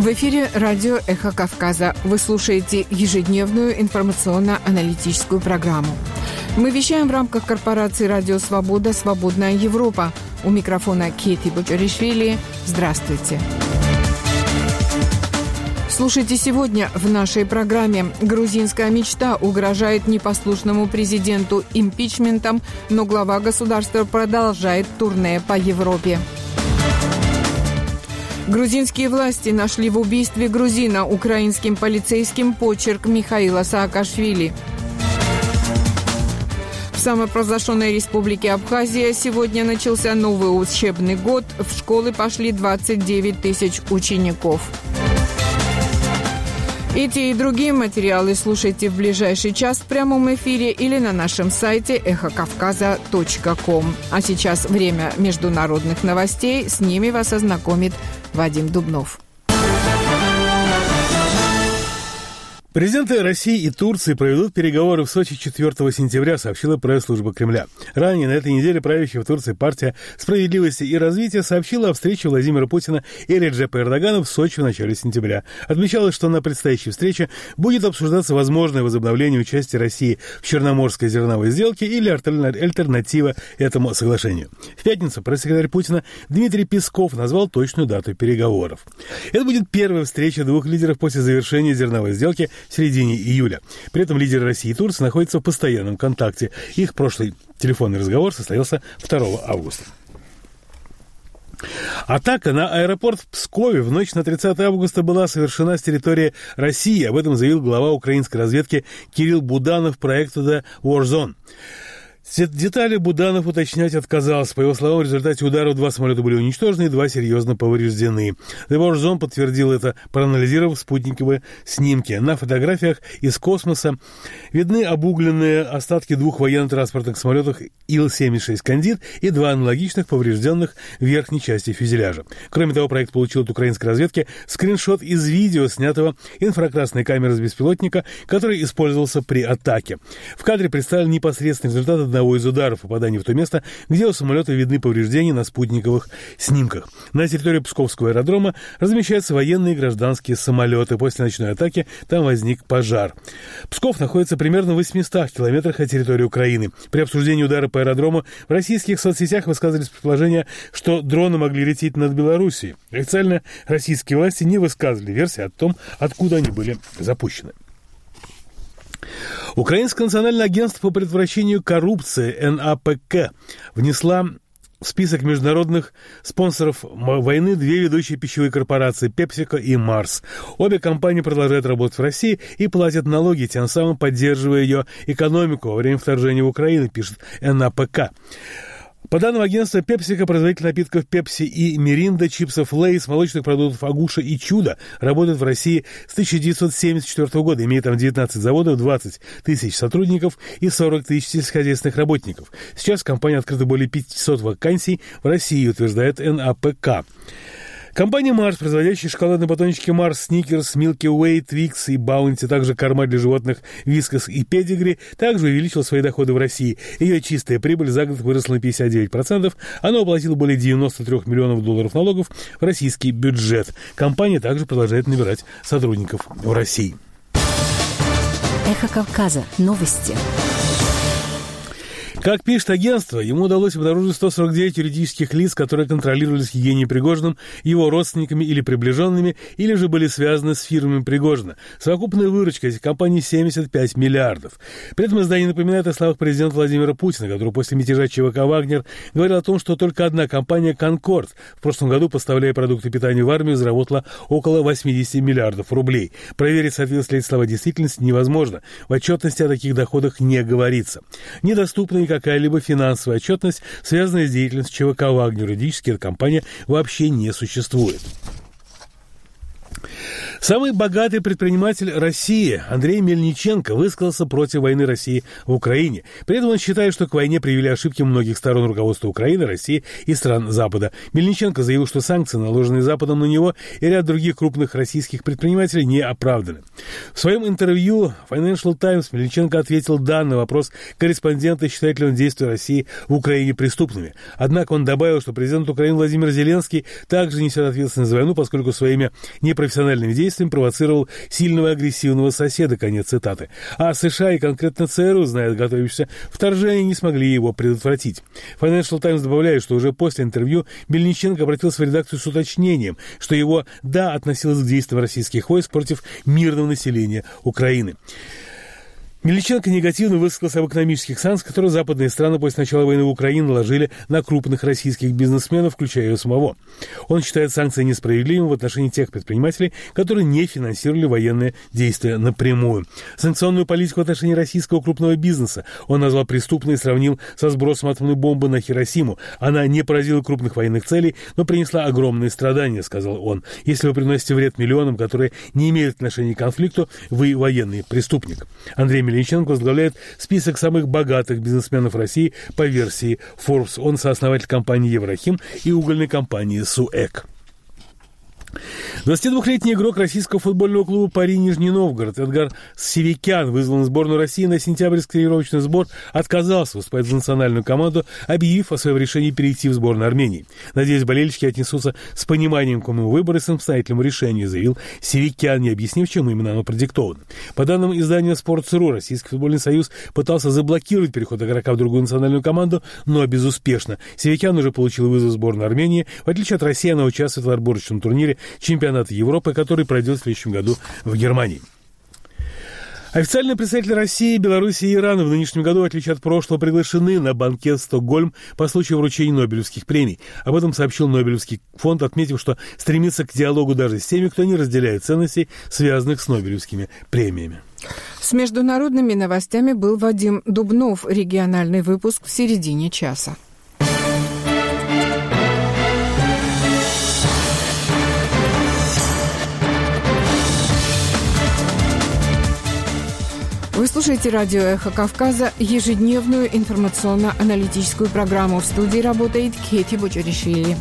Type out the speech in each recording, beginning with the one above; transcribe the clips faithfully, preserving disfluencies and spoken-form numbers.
В эфире радио «Эхо Кавказа». Вы слушаете ежедневную информационно-аналитическую программу. Мы вещаем в рамках корпорации «Радио Свобода. Свободная Европа». У микрофона Кети Бочаришвили. Здравствуйте. Слушайте сегодня в нашей программе. Грузинская мечта угрожает непослушному президенту импичментом, но глава государства продолжает турне по Европе. Грузинские власти нашли в убийстве грузина украинским полицейским почерк Михаила Саакашвили. В самопровозглашенной республике Абхазия сегодня начался новый учебный год. В школы пошли двадцать девять тысяч учеников. Эти и другие материалы слушайте в ближайший час в прямом эфире или на нашем сайте эхо кавказа точка ком. А сейчас время международных новостей. С ними вас ознакомит Вадим Дубнов. Президенты России и Турции проведут переговоры в Сочи четвёртого сентября, сообщила пресс-служба Кремля. Ранее на этой неделе правящая в Турции партия «Справедливости и развития» сообщила о встрече Владимира Путина и Реджепа Эрдогана в Сочи в начале сентября. Отмечалось, что на предстоящей встрече будет обсуждаться возможное возобновление участия России в Черноморской зерновой сделке или альтернатива этому соглашению. В пятницу пресс-секретарь Путина Дмитрий Песков назвал точную дату переговоров. Это будет первая встреча двух лидеров после завершения зерновой сделки в середине июля. При этом лидеры России и Турции находятся в постоянном контакте. Их прошлый телефонный разговор состоялся второго августа. Атака на аэропорт в Пскове в ночь на тридцатое августа была совершена с территории России. Об этом заявил глава украинской разведки Кирилл Буданов проекта The War Zone. Детали Буданов уточнять отказался. По его словам, в результате удара два самолета были уничтожены и два серьезно повреждены. The War Zone подтвердил это, проанализировав спутниковые снимки. На фотографиях из космоса видны обугленные остатки двух военно-транспортных самолетов Ил семьдесят шесть «Кандид» и два аналогичных, поврежденных в верхней части фюзеляжа. Кроме того, проект получил от украинской разведки скриншот из видео, снятого инфракрасной камеры с беспилотника, который использовался при атаке. В кадре представлен непосредственный результат одного из ударов, попадания в то место, где у самолета видны повреждения на спутниковых снимках. На территории Псковского аэродрома размещаются военные и гражданские самолеты. После ночной атаки там возник пожар. Псков находится примерно в восьмистах километрах от территории Украины. При обсуждении удара по аэродрому в российских соцсетях высказывались предположения, что дроны могли лететь над Белоруссией. Официально российские власти не высказывали версии о том, откуда они были запущены. Украинское национальное агентство по предотвращению коррупции эн а пэ ка внесла в список международных спонсоров войны две ведущие пищевые корпорации PepsiCo и Mars. Обе компании продолжают работать в России и платят налоги, тем самым поддерживая ее экономику во время вторжения в Украину, пишет эн а пэ ка. По данным агентства PepsiCo, производитель напитков Pepsi и Mirinda, чипсов Lay's, молочных продуктов Агуша и Чудо работают в России с тысяча девятьсот семьдесят четвёртого года, имеет там девятнадцать заводов, двадцать тысяч сотрудников и сорок тысяч сельскохозяйственных работников. Сейчас в компании открыто более пятьсот вакансий в России, утверждает эн а пэ ка. Компания Mars, производящая шоколадные батончики Mars, Snickers, Milky Way, Twix и Bounty, также корма для животных Whiskas и Pedigree, также увеличила свои доходы в России. Ее чистая прибыль за год выросла на пятьдесят девять процентов. Она уплатила более девяносто три миллионов долларов налогов в российский бюджет. Компания также продолжает набирать сотрудников в России. Эхо Кавказа. Новости. Как пишет агентство, ему удалось обнаружить сто сорок девять юридических лиц, которые контролировались Евгением Пригожиным, его родственниками или приближенными, или же были связаны с фирмами Пригожина. Совокупная выручка этих компаний семьдесят пять миллиардов. При этом издание напоминает о словах президента Владимира Путина, который после мятежа ЧВК «Вагнер» говорил о том, что только одна компания «Конкорд» в прошлом году, поставляя продукты питания в армию, заработала около восемьдесят миллиардов рублей. Проверить, соответствует ли эти слова действительности, невозможно. В отчетности о таких доходах не говорится. Недоступны какая-либо финансовая отчетность, связанная с деятельностью ЧВК «Вагнер». Юридически эта компания вообще не существует. Самый богатый предприниматель России Андрей Мельниченко высказался против войны России в Украине. При этом он считает, что к войне привели ошибки многих сторон руководства Украины, России и стран Запада. Мельниченко заявил, что санкции, наложенные Западом на него и ряд других крупных российских предпринимателей, не оправданы. В своем интервью Financial Times Мельниченко ответил да на вопрос корреспондента, считает ли он действия России в Украине преступными. Однако он добавил, что президент Украины Владимир Зеленский также несет ответственность за войну, поскольку своими непрофессиональными действиями провоцировал сильного и агрессивного соседа, конец цитаты. А США и конкретно ЦРУ, зная готовящееся вторжение, не смогли его предотвратить. Financial Times добавляет, что уже после интервью Мельниченко обратился в редакцию с уточнением, что его «да» относилось к действиям российских войск против мирного населения Украины. Мельниченко негативно высказался об экономических санкциях, которые западные страны после начала войны в Украине наложили на крупных российских бизнесменов, включая его самого. Он считает санкции несправедливыми в отношении тех предпринимателей, которые не финансировали военные действия напрямую. Санкционную политику в отношении российского крупного бизнеса он назвал преступной и сравнил со сбросом атомной бомбы на Хиросиму. Она не поразила крупных военных целей, но принесла огромные страдания, сказал он. Если вы приносите вред миллионам, которые не имеют отношения к конфликту, вы военный преступник. Андрей Мельниченко возглавляет список самых богатых бизнесменов России по версии Forbes. Он сооснователь компании «Еврохим» и угольной компании «Суэк». двадцатидвухлетний игрок российского футбольного клуба «Пари Нижний Новгород» Эдгар Севикян, вызван в сборную России на сентябрьский тренировочный сбор, отказался выступать за национальную команду, объявив о своем решении перейти в сборную Армении. «Надеюсь, болельщики отнесутся с пониманием к моему выбору и самостоятельному решению», заявил Севикян, не объяснив, чем именно оно продиктовано. По данным издания «Спортс.ру», Российский футбольный союз пытался заблокировать переход игрока в другую национальную команду, но безуспешно. Севикян уже получил вызов в сборную Армении. В отличие от России, она участвует в отборочном турнире чемпионата Европы, который пройдет в следующем году в Германии. Официальные представители России, Беларуси и Ирана в нынешнем году, в отличие от прошлого, приглашены на банкет в Стокгольм по случаю вручения Нобелевских премий. Об этом сообщил Нобелевский фонд, отметив, что стремится к диалогу даже с теми, кто не разделяет ценностей, связанных с Нобелевскими премиями. С международными новостями был Вадим Дубнов. Региональный выпуск в середине часа. Вы слушаете радио «Эхо Кавказа», ежедневную информационно-аналитическую программу. В студии работает Кети Бочаришвили.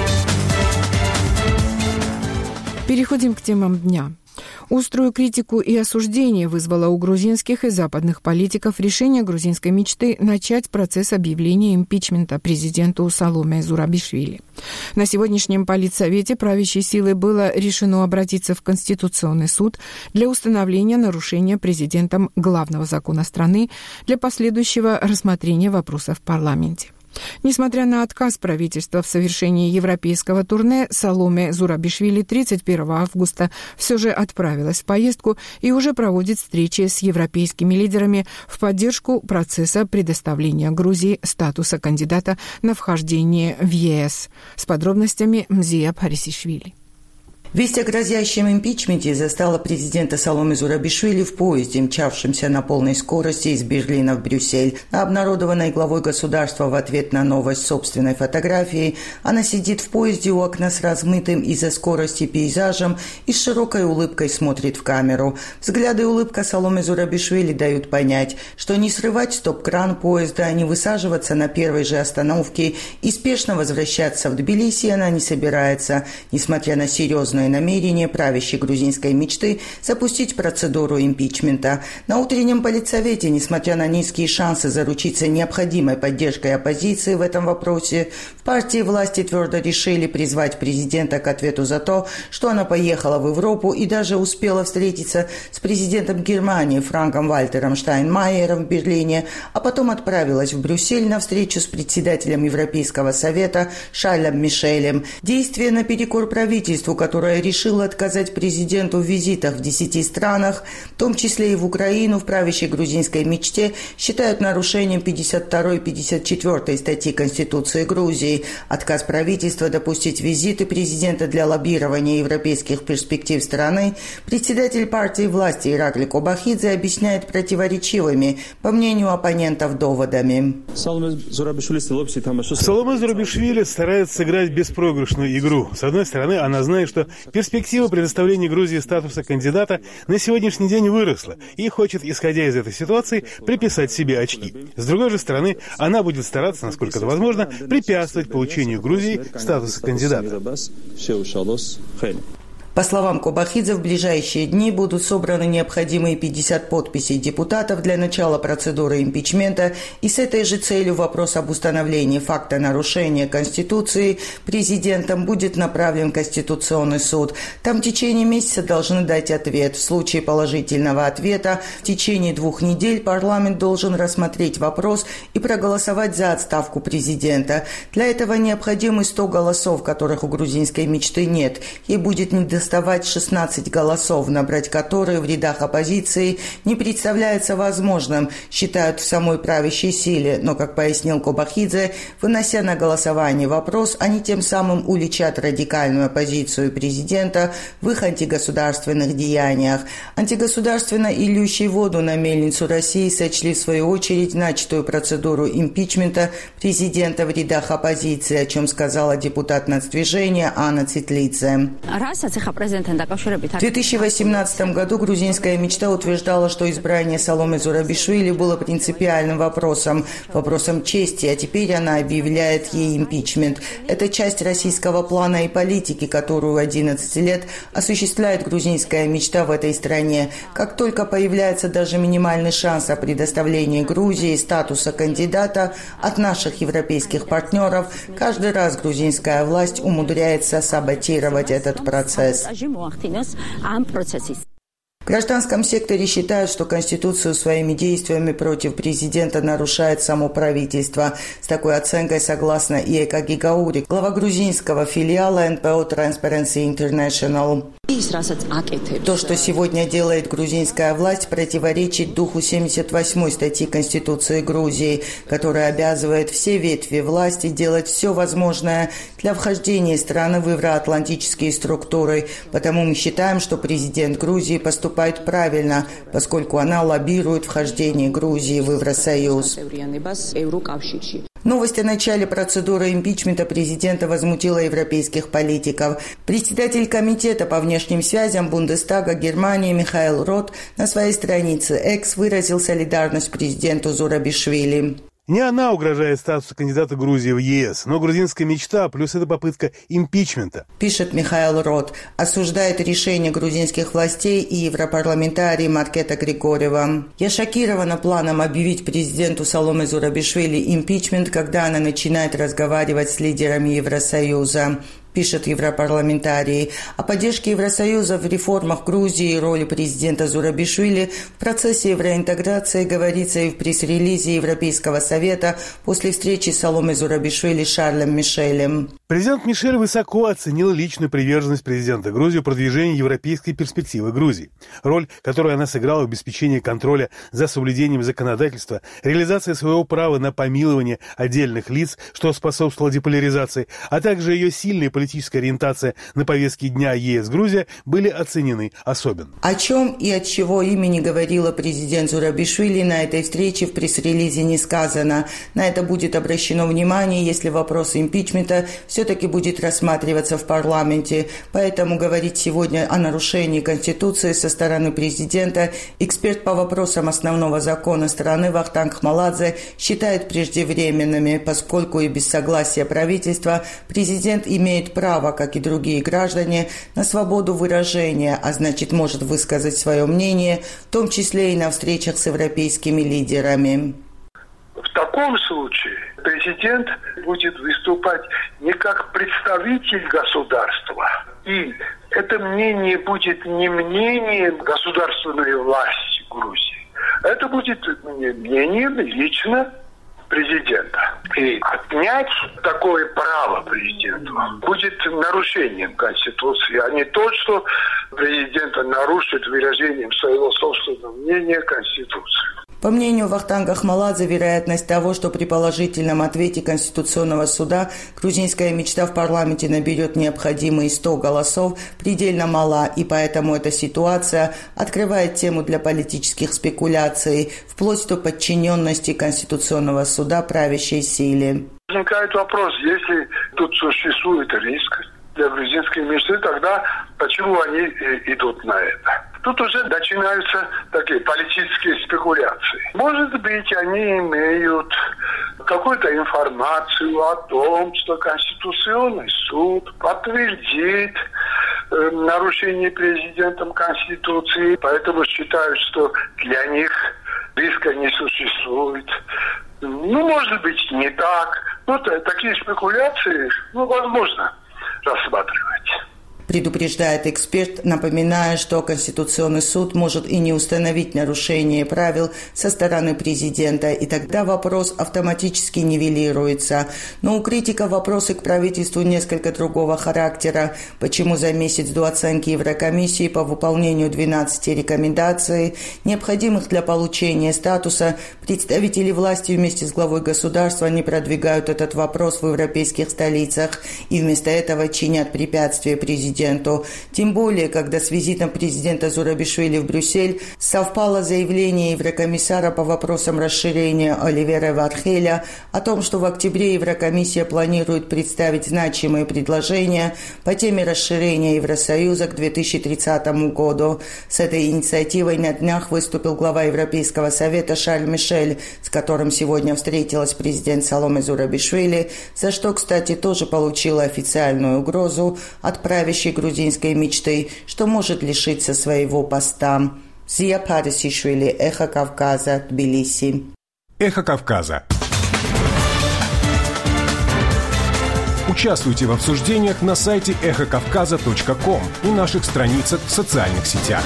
Переходим к темам дня. Острую критику и осуждение вызвало у грузинских и западных политиков решение грузинской мечты начать процесс объявления импичмента президенту Саломе Зурабишвили. На сегодняшнем политсовете правящей силы было решено обратиться в Конституционный суд для установления нарушения президентом главного закона страны для последующего рассмотрения вопроса в парламенте. Несмотря на отказ правительства в совершении европейского турне, Саломе Зурабишвили тридцать первого августа все же отправилась в поездку и уже проводит встречи с европейскими лидерами в поддержку процесса предоставления Грузии статуса кандидата на вхождение в ЕС. С подробностями Мзия Парисишвили. Весть о грозящем импичменте застала президента Саломе Зурабишвили в поезде, мчавшемся на полной скорости из Берлина в Брюссель. На обнародованной главой государства в ответ на новость собственной фотографии она сидит в поезде у окна с размытым из-за скорости пейзажем и с широкой улыбкой смотрит в камеру. Взгляды и улыбка Саломе Зурабишвили дают понять, что не срывать стоп-кран поезда, не высаживаться на первой же остановке и спешно возвращаться в Тбилиси она не собирается, несмотря на серьезную намерение правящей грузинской мечты запустить процедуру импичмента. На утреннем политсовете, несмотря на низкие шансы заручиться необходимой поддержкой оппозиции в этом вопросе, в партии власти твердо решили призвать президента к ответу за то, что она поехала в Европу и даже успела встретиться с президентом Германии Франком Вальтером Штайнмайером в Берлине, а потом отправилась в Брюссель на встречу с председателем Европейского совета Шарлем Мишелем. Действия наперекор правительству, которое решила отказать президенту в визитах в десяти странах, в том числе и в Украину, в правящей грузинской мечте, считают нарушением пятьдесят второй и пятьдесят четвёртой статьи Конституции Грузии. Отказ правительства допустить визиты президента для лоббирования европейских перспектив страны председатель партии власти Иракли Кобахидзе объясняет противоречивыми, по мнению оппонентов, доводами. Саломе Зурабишвили старается сыграть беспроигрышную игру. С одной стороны, она знает, что перспектива предоставления Грузии статуса кандидата на сегодняшний день выросла и хочет, исходя из этой ситуации, приписать себе очки. С другой же стороны, она будет стараться, насколько это возможно, препятствовать получению Грузии статуса кандидата. По словам Кобахидзе, в ближайшие дни будут собраны необходимые пятьдесят подписей депутатов для начала процедуры импичмента, и с этой же целью вопрос об установлении факта нарушения Конституции президентом будет направлен в Конституционный суд. Там в течение месяца должны дать ответ. В случае положительного ответа в течение двух недель парламент должен рассмотреть вопрос и проголосовать за отставку президента. Для этого необходимы сто голосов, которых у грузинской мечты нет. Ей будет недостаточно доставать шестнадцать голосов, набрать которые в рядах оппозиции не представляется возможным, считают в самой правящей силе. Но, как пояснил Кобахидзе, вынося на голосование вопрос, они тем самым уличат радикальную оппозицию президента в их антигосударственных деяниях. Антигосударственно и льющие воду на мельницу России сочли в свою очередь начатую процедуру импичмента президента в рядах оппозиции, о чем сказала депутат нацдвижения Анна Цитлидзе. В две тысячи восемнадцатом году грузинская мечта утверждала, что избрание Саломе Зурабишвили было принципиальным вопросом, вопросом чести, а теперь она объявляет ей импичмент. Это часть российского плана и политики, которую одиннадцать лет осуществляет грузинская мечта в этой стране. Как только появляется даже минимальный шанс о предоставлении Грузии статуса кандидата от наших европейских партнеров, каждый раз грузинская власть умудряется саботировать этот процесс. В гражданском секторе считают, что Конституцию своими действиями против президента нарушает само правительство. С такой оценкой согласна и Эка Гигаури, глава грузинского филиала эн пэ о Transparency International. То, что сегодня делает грузинская власть, противоречит духу семьдесят восьмой статьи Конституции Грузии, которая обязывает все ветви власти делать все возможное для вхождения страны в евроатлантические структуры. Потому мы считаем, что президент Грузии поступает правильно, поскольку она лоббирует вхождение Грузии в Евросоюз. Новость о начале процедуры импичмента президента возмутила европейских политиков. Председатель комитета по внешним связям Бундестага Германии Михаил Рот на своей странице X выразил солидарность президенту Зурабишвили. Не она угрожает статусу кандидата Грузии в е эс, но грузинская мечта, плюс это попытка импичмента. Пишет Михаил Рот. Осуждает решение грузинских властей и европарламентарий Маркета Григорьева. Я шокирована планом объявить президенту Саломе Зурабишвили импичмент, когда она начинает разговаривать с лидерами Евросоюза. Пишет европарламентарий. О поддержке Евросоюза в реформах Грузии и роли президента Зурабишвили в процессе евроинтеграции говорится и в пресс-релизе Европейского совета после встречи Саломе Зурабишвили с Шарлем Мишелем. Президент Мишель высоко оценил личную приверженность президента Грузии в продвижении европейской перспективы Грузии. Роль, которую она сыграла в обеспечении контроля за соблюдением законодательства, реализация своего права на помилование отдельных лиц, что способствовало деполяризации, а также ее сильные политическая ориентация на повестке дня е эс Грузия были оценены особенно. О чем и от чего имени говорила президент Зурабишвили на этой встрече в пресс-релизе не сказано. На это будет обращено внимание, если вопрос импичмента все-таки будет рассматриваться в парламенте. Поэтому говорить сегодня о нарушении Конституции со стороны президента эксперт по вопросам основного закона страны Вахтанг Хмаладзе считает преждевременными, поскольку и без согласия правительства президент имеет право, как и другие граждане, на свободу выражения, а значит может высказать свое мнение, в том числе и на встречах с европейскими лидерами. В таком случае президент будет выступать не как представитель государства, и это мнение будет не мнением государственной власти Грузии, это будет мнением лично президента. И отнять такое право президенту будет нарушением Конституции, а не то, что президент нарушит выражением своего собственного мнения Конституцию. По мнению Вахтанга Хмаладзе, вероятность того, что при положительном ответе Конституционного суда грузинская мечта в парламенте наберет необходимые сто голосов, предельно мала, и поэтому эта ситуация открывает тему для политических спекуляций, вплоть до подчиненности Конституционного суда правящей силе. Возникает вопрос, если тут существует риск для грузинской мечты, тогда Почему они идут на это? Тут уже начинаются такие политические спекуляции. Может быть, они имеют какую-то информацию о том, что Конституционный суд подтвердит э, нарушение президентом Конституции, поэтому считают, что для них риска не существует. Ну, может быть, не так. Ну, такие спекуляции, ну, возможно рассматривать. Предупреждает эксперт, напоминая, что Конституционный суд может и не установить нарушение правил со стороны президента, и тогда вопрос автоматически нивелируется. Но у критиков вопросы к правительству несколько другого характера. Почему за месяц до оценки Еврокомиссии по выполнению двенадцати рекомендаций, необходимых для получения статуса, представители власти вместе с главой государства не продвигают этот вопрос в европейских столицах и вместо этого чинят препятствия президенту. Тем более, когда с визитом президента Зурабишвили в Брюссель совпало заявление еврокомиссара по вопросам расширения Оливера Вархеля о том, что в октябре Еврокомиссия планирует представить значимые предложения по теме расширения Евросоюза к две тысячи тридцатому году. С этой инициативой на днях выступил глава Европейского совета Шарль Мишель, с которым сегодня встретилась президент Саломе Зурабишвили, за что, кстати, тоже получила официальную угрозу от правящей грузинской мечты, что может лишиться своего поста. Зия Парисишвили, Эхо Кавказа, Тбилиси. Эхо Кавказа. Участвуйте в обсуждениях на сайте эхо кавказа точка ком и наших страницах в социальных сетях.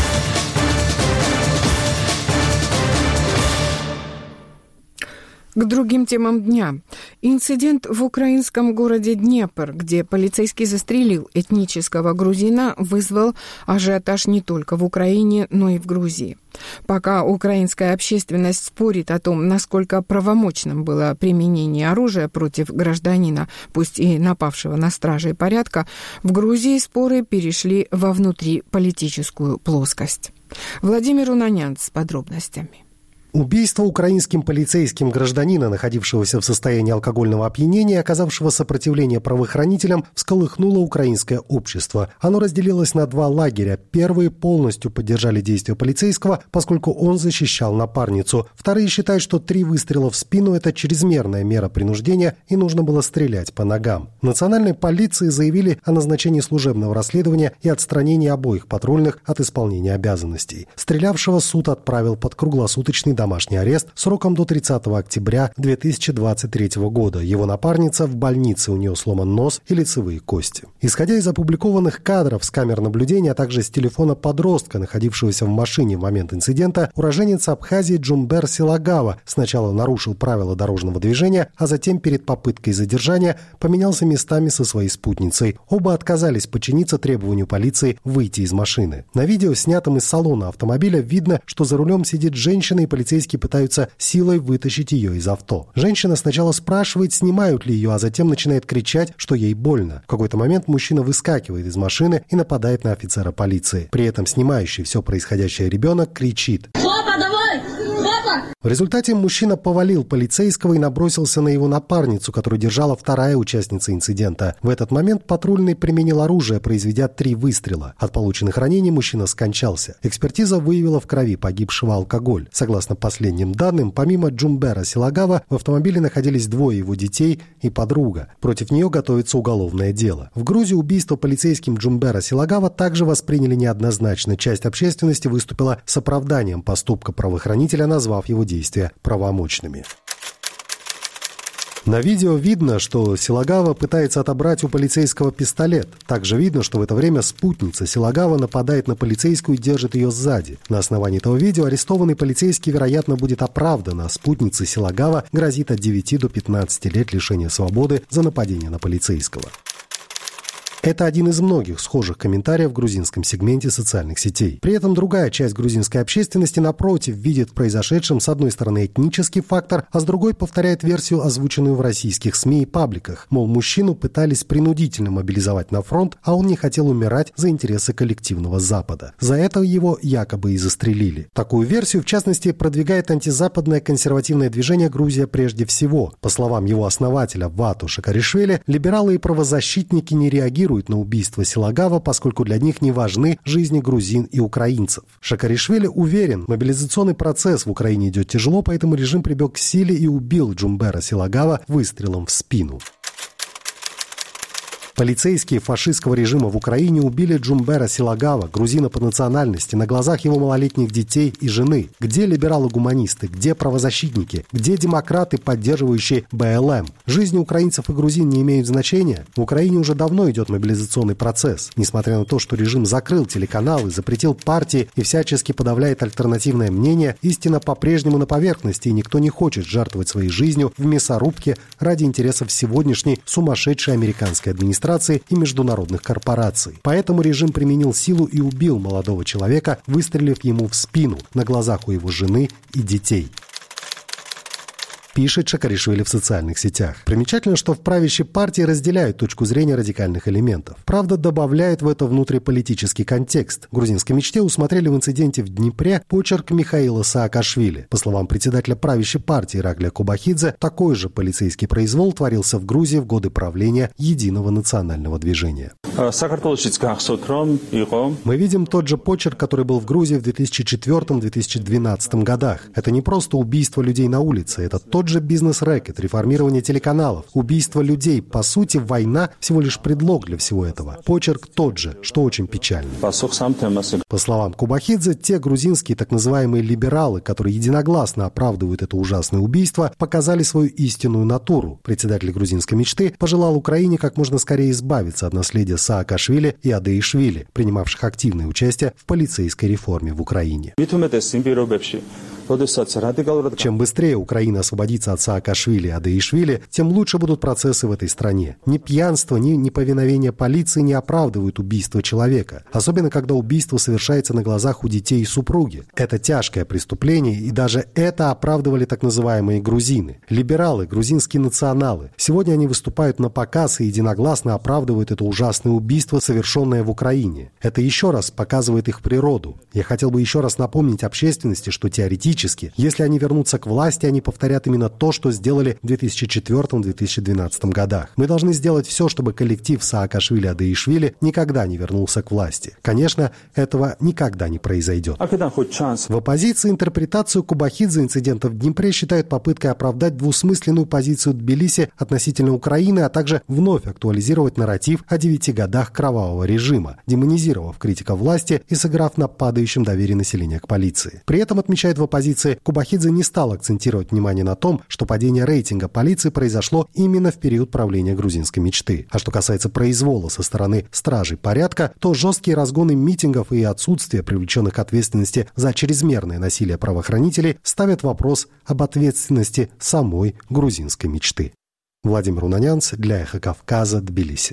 К другим темам дня. Инцидент в украинском городе Днепр, где полицейский застрелил этнического грузина, вызвал ажиотаж не только в Украине, но и в Грузии. Пока украинская общественность спорит о том, насколько правомочным было применение оружия против гражданина, пусть и напавшего на стражей порядка, в Грузии споры перешли во внутриполитическую плоскость. Владимир Унанян с подробностями. Убийство украинским полицейским гражданина, находившегося в состоянии алкогольного опьянения и оказавшего сопротивление правоохранителям, всколыхнуло украинское общество. Оно разделилось на два лагеря. Первые полностью поддержали действия полицейского, поскольку он защищал напарницу. Вторые считают, что три выстрела в спину – это чрезмерная мера принуждения и нужно было стрелять по ногам. В национальной полиции заявили о назначении служебного расследования и отстранении обоих патрульных от исполнения обязанностей. Стрелявшего суд отправил под круглосуточный домашний арест сроком до тридцатого октября две тысячи двадцать третьего года. Его напарница в больнице, у нее сломан нос и лицевые кости. Исходя из опубликованных кадров с камер наблюдения, а также с телефона подростка, находившегося в машине в момент инцидента, уроженец Абхазии Джумбер Силагава сначала нарушил правила дорожного движения, а затем перед попыткой задержания поменялся местами со своей спутницей. Оба отказались подчиниться требованию полиции выйти из машины. На видео, снятом из салона автомобиля, видно, что за рулем сидит женщина, и полицейские пытаются силой вытащить ее из авто. Женщина сначала спрашивает, снимают ли ее, а затем начинает кричать, что ей больно. В какой-то момент мужчина выскакивает из машины и нападает на офицера полиции. При этом снимающий все происходящее ребенок кричит: «Папа, давай! Папа!» В результате мужчина повалил полицейского и набросился на его напарницу, которую держала вторая участница инцидента. В этот момент патрульный применил оружие, произведя три выстрела. От полученных ранений мужчина скончался. Экспертиза выявила в крови погибшего алкоголь. Согласно последним данным, помимо Джумбера Силагава, в автомобиле находились двое его детей и подруга. Против нее готовится уголовное дело. В Грузии убийство полицейским Джумбера Силагава также восприняли неоднозначно. Часть общественности выступила с оправданием поступка правоохранителя, назвав его действия правомочными. На видео видно, что Силагава пытается отобрать у полицейского пистолет. Также видно, что в это время спутница Силагава нападает на полицейскую и держит ее сзади. На основании этого видео арестованный полицейский, вероятно, будет оправдан, а спутнице Силагава грозит от девяти до пятнадцати лет лишения свободы за нападение на полицейского. Это один из многих схожих комментариев в грузинском сегменте социальных сетей. При этом другая часть грузинской общественности, напротив, видит в произошедшем с одной стороны этнический фактор, а с другой повторяет версию, озвученную в российских СМИ и пабликах. Мол, мужчину пытались принудительно мобилизовать на фронт, а он не хотел умирать за интересы коллективного Запада. За это его якобы и застрелили. Такую версию, в частности, продвигает антизападное консервативное движение «Грузия прежде всего». По словам его основателя Вату Шакаришвили, либералы и правозащитники не реагируют реагируют на убийство Силагава, поскольку для них не важны жизни грузин и украинцев. Шакаришвили уверен, мобилизационный процесс в Украине идет тяжело, поэтому режим прибег к силе и убил Джумбера Силагава выстрелом в спину. Полицейские фашистского режима в Украине убили Джумбера Силагава, грузина по национальности, на глазах его малолетних детей и жены. Где либералы-гуманисты? Где правозащитники? Где демократы, поддерживающие БЛМ? Жизни украинцев и грузин не имеют значения? В Украине уже давно идет мобилизационный процесс. Несмотря на то, что режим закрыл телеканалы, запретил партии и всячески подавляет альтернативное мнение, истина по-прежнему на поверхности, и никто не хочет жертвовать своей жизнью в мясорубке ради интересов сегодняшней сумасшедшей американской администрации и международных корпораций. Поэтому режим применил силу и убил молодого человека, выстрелив ему в спину на глазах у его жены и детей. Пишет Шакаришвили в социальных сетях. Примечательно, что в правящей партии разделяют точку зрения радикальных элементов. Правда, добавляет в это внутриполитический контекст. В грузинской мечте усмотрели в инциденте в Днепре почерк Михаила Саакашвили. По словам председателя правящей партии Ираклия Кобахидзе, такой же полицейский произвол творился в Грузии в годы правления Единого национального движения. Мы видим тот же почерк, который был в Грузии в две тысячи четвёртом — две тысячи двенадцатом годах. Это не просто убийство людей на улице, это тот же бизнес-рэкет, реформирование телеканалов, убийство людей. По сути, война всего лишь предлог для всего этого. Почерк тот же, что очень печально. По словам Кубахидзе, те грузинские так называемые либералы, которые единогласно оправдывают это ужасное убийство, показали свою истинную натуру. Председатель грузинской мечты пожелал Украине как можно скорее избавиться от наследия Саакашвили и Адеишвили, принимавших активное участие в полицейской реформе в Украине. Чем быстрее Украина освободится от Саакашвили и Адеишвили, тем лучше будут процессы в этой стране. Ни пьянство, ни неповиновение полиции не оправдывают убийство человека. Особенно, когда убийство совершается на глазах у детей и супруги. Это тяжкое преступление, и даже это оправдывали так называемые грузины. Либералы, грузинские националы. Сегодня они выступают на показ и единогласно оправдывают это ужасное убийство, совершенное в Украине. Это еще раз показывает их природу. Я хотел бы еще раз напомнить общественности, что теоретически, если они вернутся к власти, они повторят именно то, что сделали в две тысячи четвёртом — две тысячи двенадцатом годах. Мы должны сделать все, чтобы коллектив Саакашвили-Адеишвили никогда не вернулся к власти. Конечно, этого никогда не произойдет. В оппозиции интерпретацию Кубахидзе инцидента в Днепре считают попыткой оправдать двусмысленную позицию Тбилиси относительно Украины, а также вновь актуализировать нарратив о девяти годах кровавого режима, демонизировав критиков власти и сыграв на падающем доверии населения к полиции. При этом, отмечает в оппозиции, Кубахидзе не стал акцентировать внимание на том, что падение рейтинга полиции произошло именно в период правления грузинской мечты. А что касается произвола со стороны стражей порядка, то жесткие разгоны митингов и отсутствие привлеченных к ответственности за чрезмерное насилие правоохранителей ставят вопрос об ответственности самой грузинской мечты. Владимир Унанянц для «Эхо Кавказа», Тбилиси.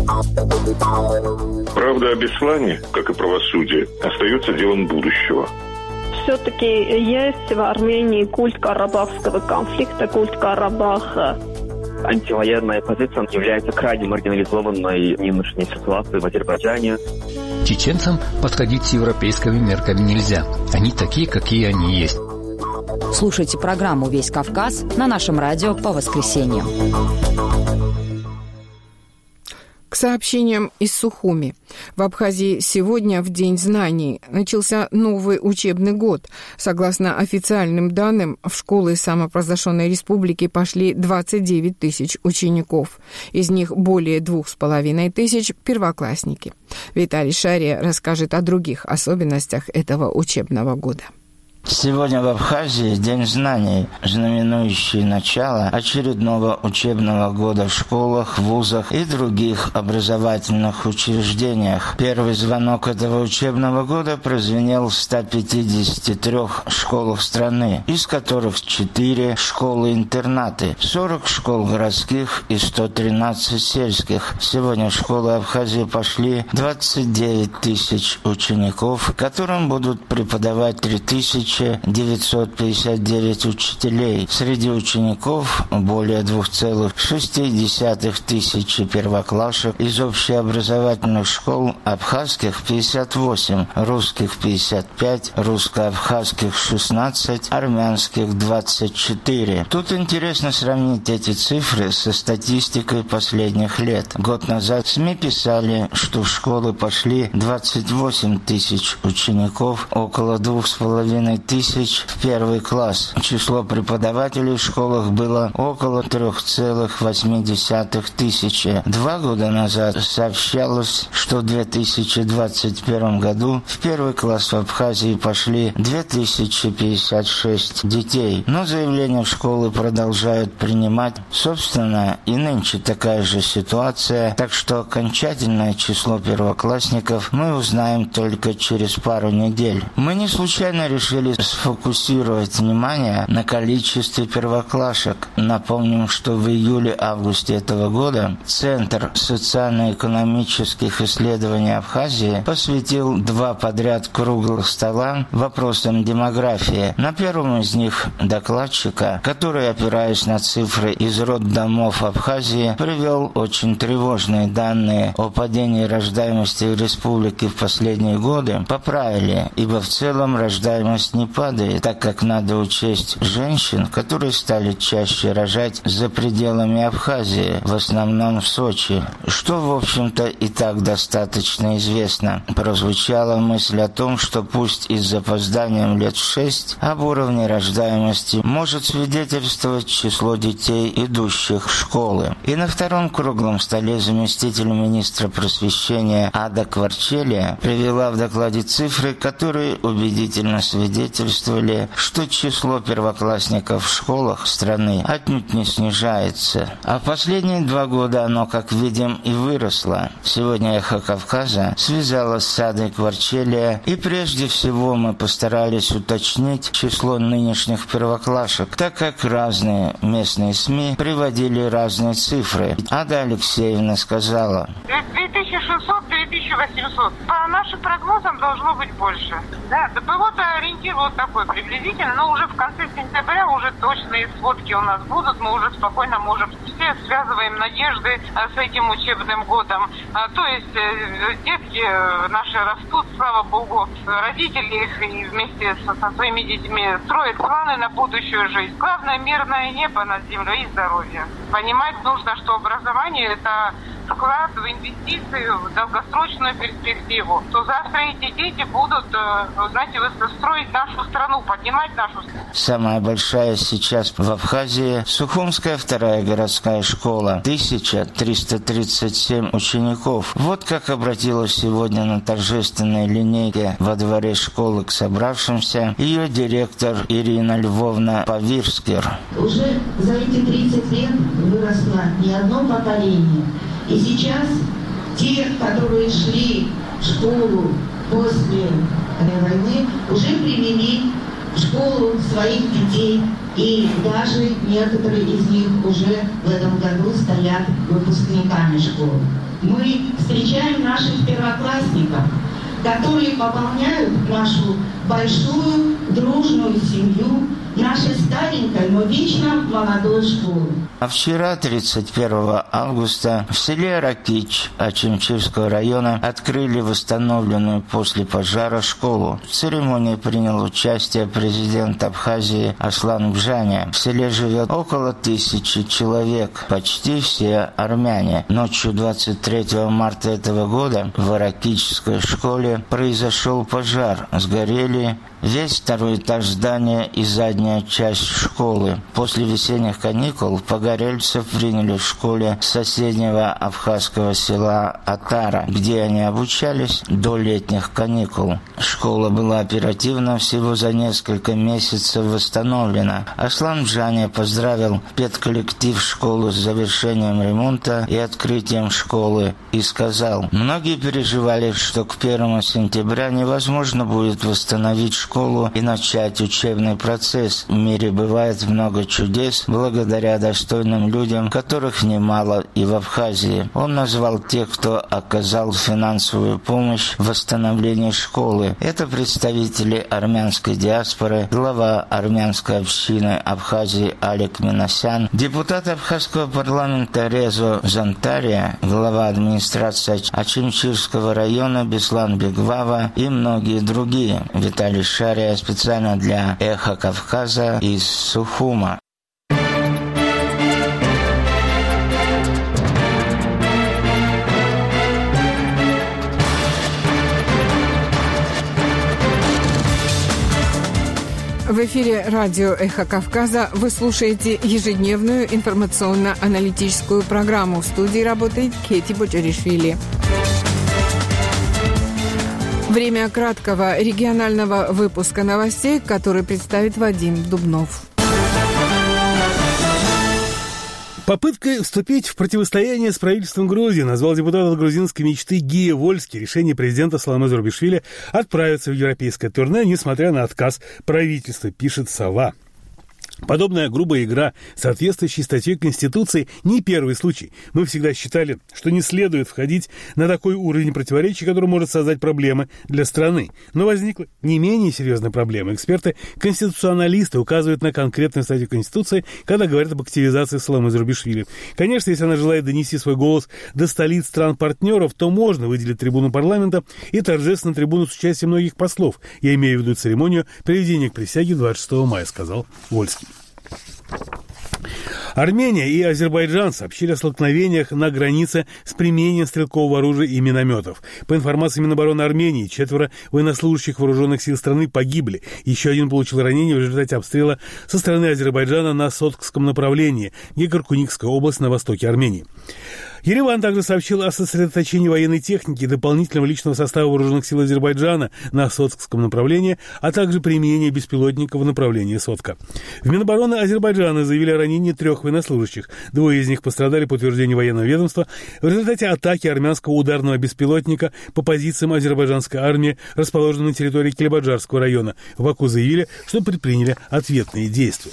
Правда о Беслане, как и правосудие, остается делом будущего. Все-таки есть в Армении культ карабахского конфликта, культ Карабаха. Антивоенная позиция является крайне маргинализованной в нынешней ситуации в Азербайджане. Чеченцам подходить с европейскими мерками нельзя. Они такие, какие они есть. Слушайте программу «Весь Кавказ» на нашем радио по воскресеньям. К сообщениям из Сухуми. В Абхазии сегодня, в День знаний, начался новый учебный год. Согласно официальным данным, в школы самопровозглашенной республики пошли двадцать девять тысяч учеников. Из них более двух с половиной тысяч первоклассники. Виталий Шария расскажет о других особенностях этого учебного года. Сегодня в Абхазии День знаний, знаменующий начало очередного учебного года в школах, вузах и других образовательных учреждениях. Первый звонок этого учебного года прозвенел в ста пятидесяти трёх школах страны, из которых четыре школы-интернаты, сорок школ городских и сто тринадцать сельских. Сегодня в школы Абхазии пошли двадцать девять тысяч учеников, которым будут преподавать три тысячи тысяча девятьсот пятьдесят девять учителей. Среди учеников более двух целых шести десятых тысячи первоклашек. Из общеобразовательных школ абхазских пятьдесят восемь, русских пятьдесят пять, русско-абхазских шестнадцать, армянских двадцать четыре. Тут интересно сравнить эти цифры со статистикой последних лет. Год назад СМИ писали, что в школы пошли двадцать восемь тысяч учеников, около двух с половиной тысяч в первый класс. Число преподавателей в школах было около трех целых восьми десятых тысячи. Два года назад сообщалось, что в две тысячи двадцать первом году в первый класс в Абхазии пошли две тысячи пятьдесят шесть детей. Но заявления в школы продолжают принимать. Собственно, и нынче такая же ситуация, так что окончательное число первоклассников мы узнаем только через пару недель. Мы не случайно решили сфокусировать внимание на количестве первоклашек. Напомним, что в июле-августе этого года Центр социально-экономических исследований Абхазии посвятил два подряд круглых стола вопросам демографии. На первом из них докладчика, который, опираясь на цифры из роддомов Абхазии, привел очень тревожные данные о падении рождаемости в республике в последние годы, поправили, ибо в целом рождаемость не падает, так как надо учесть женщин, которые стали чаще рожать за пределами Абхазии, в основном в Сочи, что, в общем-то, и так достаточно известно. Прозвучала мысль о том, что пусть и с запозданием лет в шесть, об уровне рождаемости может свидетельствовать число детей, идущих в школы. И на втором круглом столе заместитель министра просвещения Ада Кварчелия привела в докладе цифры, которые убедительно свидетельствовали, что число первоклассников в школах страны отнюдь не снижается. А в последние два года оно, как видим, и выросло. Сегодня «Эхо Кавказа» связалось с Адой Кварчелия, и прежде всего мы постарались уточнить число нынешних первоклашек, так как разные местные СМИ приводили разные цифры. Ада Алексеевна сказала: две тысячи шестьсот - две тысячи восемьсот. По нашим прогнозам должно быть больше. Да, ДПВО ориентир вот такой приблизительно, но уже в конце сентября уже точные сводки у нас будут, мы уже спокойно можем, все связываем надежды с этим учебным годом. То есть детки наши растут, слава богу, родители их и вместе со, со своими детьми строят планы на будущую жизнь. Главное — мирное небо над землей и здоровье. Понимать нужно, что образование — это вклад в инвестиции в долгосрочную перспективу, то завтра эти дети будут, знаете, строить нашу страну, поднимать нашу страну. Самая большая сейчас в Абхазии — Сухумская вторая городская школа, тысяча триста тридцать семь учеников. Вот как обратилась сегодня на торжественной линейке во дворе школы к собравшимся ее директор Ирина Львовна Павирскер. Уже за эти тридцать лет выросло не одно поколение. И сейчас те, которые шли в школу после войны, уже привели в школу своих детей. И даже некоторые из них уже в этом году стоят выпускниками школы. Мы встречаем наших первоклассников, которые пополняют нашу большую дружную семью, нашей старенькой, но вечно молодой школы. А вчера, тридцать первого августа, в селе Ракич Ачимчирского района открыли восстановленную после пожара школу. В церемонии принял участие президент Абхазии Аслан Бжаня. В селе живет около тысячи человек, почти все армяне. Ночью двадцать третьего марта этого года в Ракичской школе произошел пожар. Сгорели весь второй этаж здания и задняя часть школы. После весенних каникул погорельцев приняли в школе соседнего абхазского села Атара, где они обучались до летних каникул. Школа была оперативно всего за несколько месяцев восстановлена. Аслан Бжаня поздравил педколлектив школы с завершением ремонта и открытием школы и сказал: многие переживали, что к первому сентября невозможно будет восстановить школу и начать учебный процесс. здесь в мире бывает много чудес благодаря достойным людям, которых немало и в Абхазии. Он назвал тех, кто оказал финансовую помощь в восстановлении школы. Это представители армянской диаспоры, глава армянской общины Абхазии Алик Минасян, депутат Абхазского парламента Резо Зантария, глава администрации Ачимчирского района Беслан Бегвава и многие другие. Виталий Шария специально для «Эхо Кавказа» из Сухума. В эфире радио «Эхо Кавказа» вы слушаете ежедневную информационно-аналитическую программу. В студии работает Кети Боджаришвили. Время краткого регионального выпуска новостей, который представит Вадим Дубнов. Попыткой вступить в противостояние с правительством Грузии назвал депутат от грузинской мечты Гия Вольский решение президента Саломе Зурабишвили отправиться в европейское турне, несмотря на отказ правительства, пишет «Сова». Подобная грубая игра, соответствующей статье Конституции, не первый случай. Мы всегда считали, что не следует входить на такой уровень противоречий, который может создать проблемы для страны. Но возникла не менее серьезная проблема. Эксперты-конституционалисты указывают на конкретную статью Конституции, когда говорят об активизации Саломе Зурабишвили. Конечно, если она желает донести свой голос до столиц стран-партнеров, то можно выделить трибуну парламента и торжественную трибуну с участием многих послов. Я имею в виду церемонию приведения к присяге двадцать шестого мая, сказал Вольский. Армения и Азербайджан сообщили о столкновениях на границе с применением стрелкового оружия и минометов. По информации Минобороны Армении, четверо военнослужащих вооруженных сил страны погибли. Еще один получил ранение в результате обстрела со стороны Азербайджана на Соткском направлении, Гекаркуникская область на востоке Армении. Ереван также сообщил о сосредоточении военной техники и дополнительного личного состава вооруженных сил Азербайджана на Соткском направлении, а также применение беспилотников в направлении Сотка. В Минобороны Азербайджана заявили о ранении трех военнослужащих. Двое из них пострадали по утверждению военного ведомства в результате атаки армянского ударного беспилотника по позициям азербайджанской армии, расположенной на территории Келебаджарского района. В Баку заявили, что предприняли ответные действия.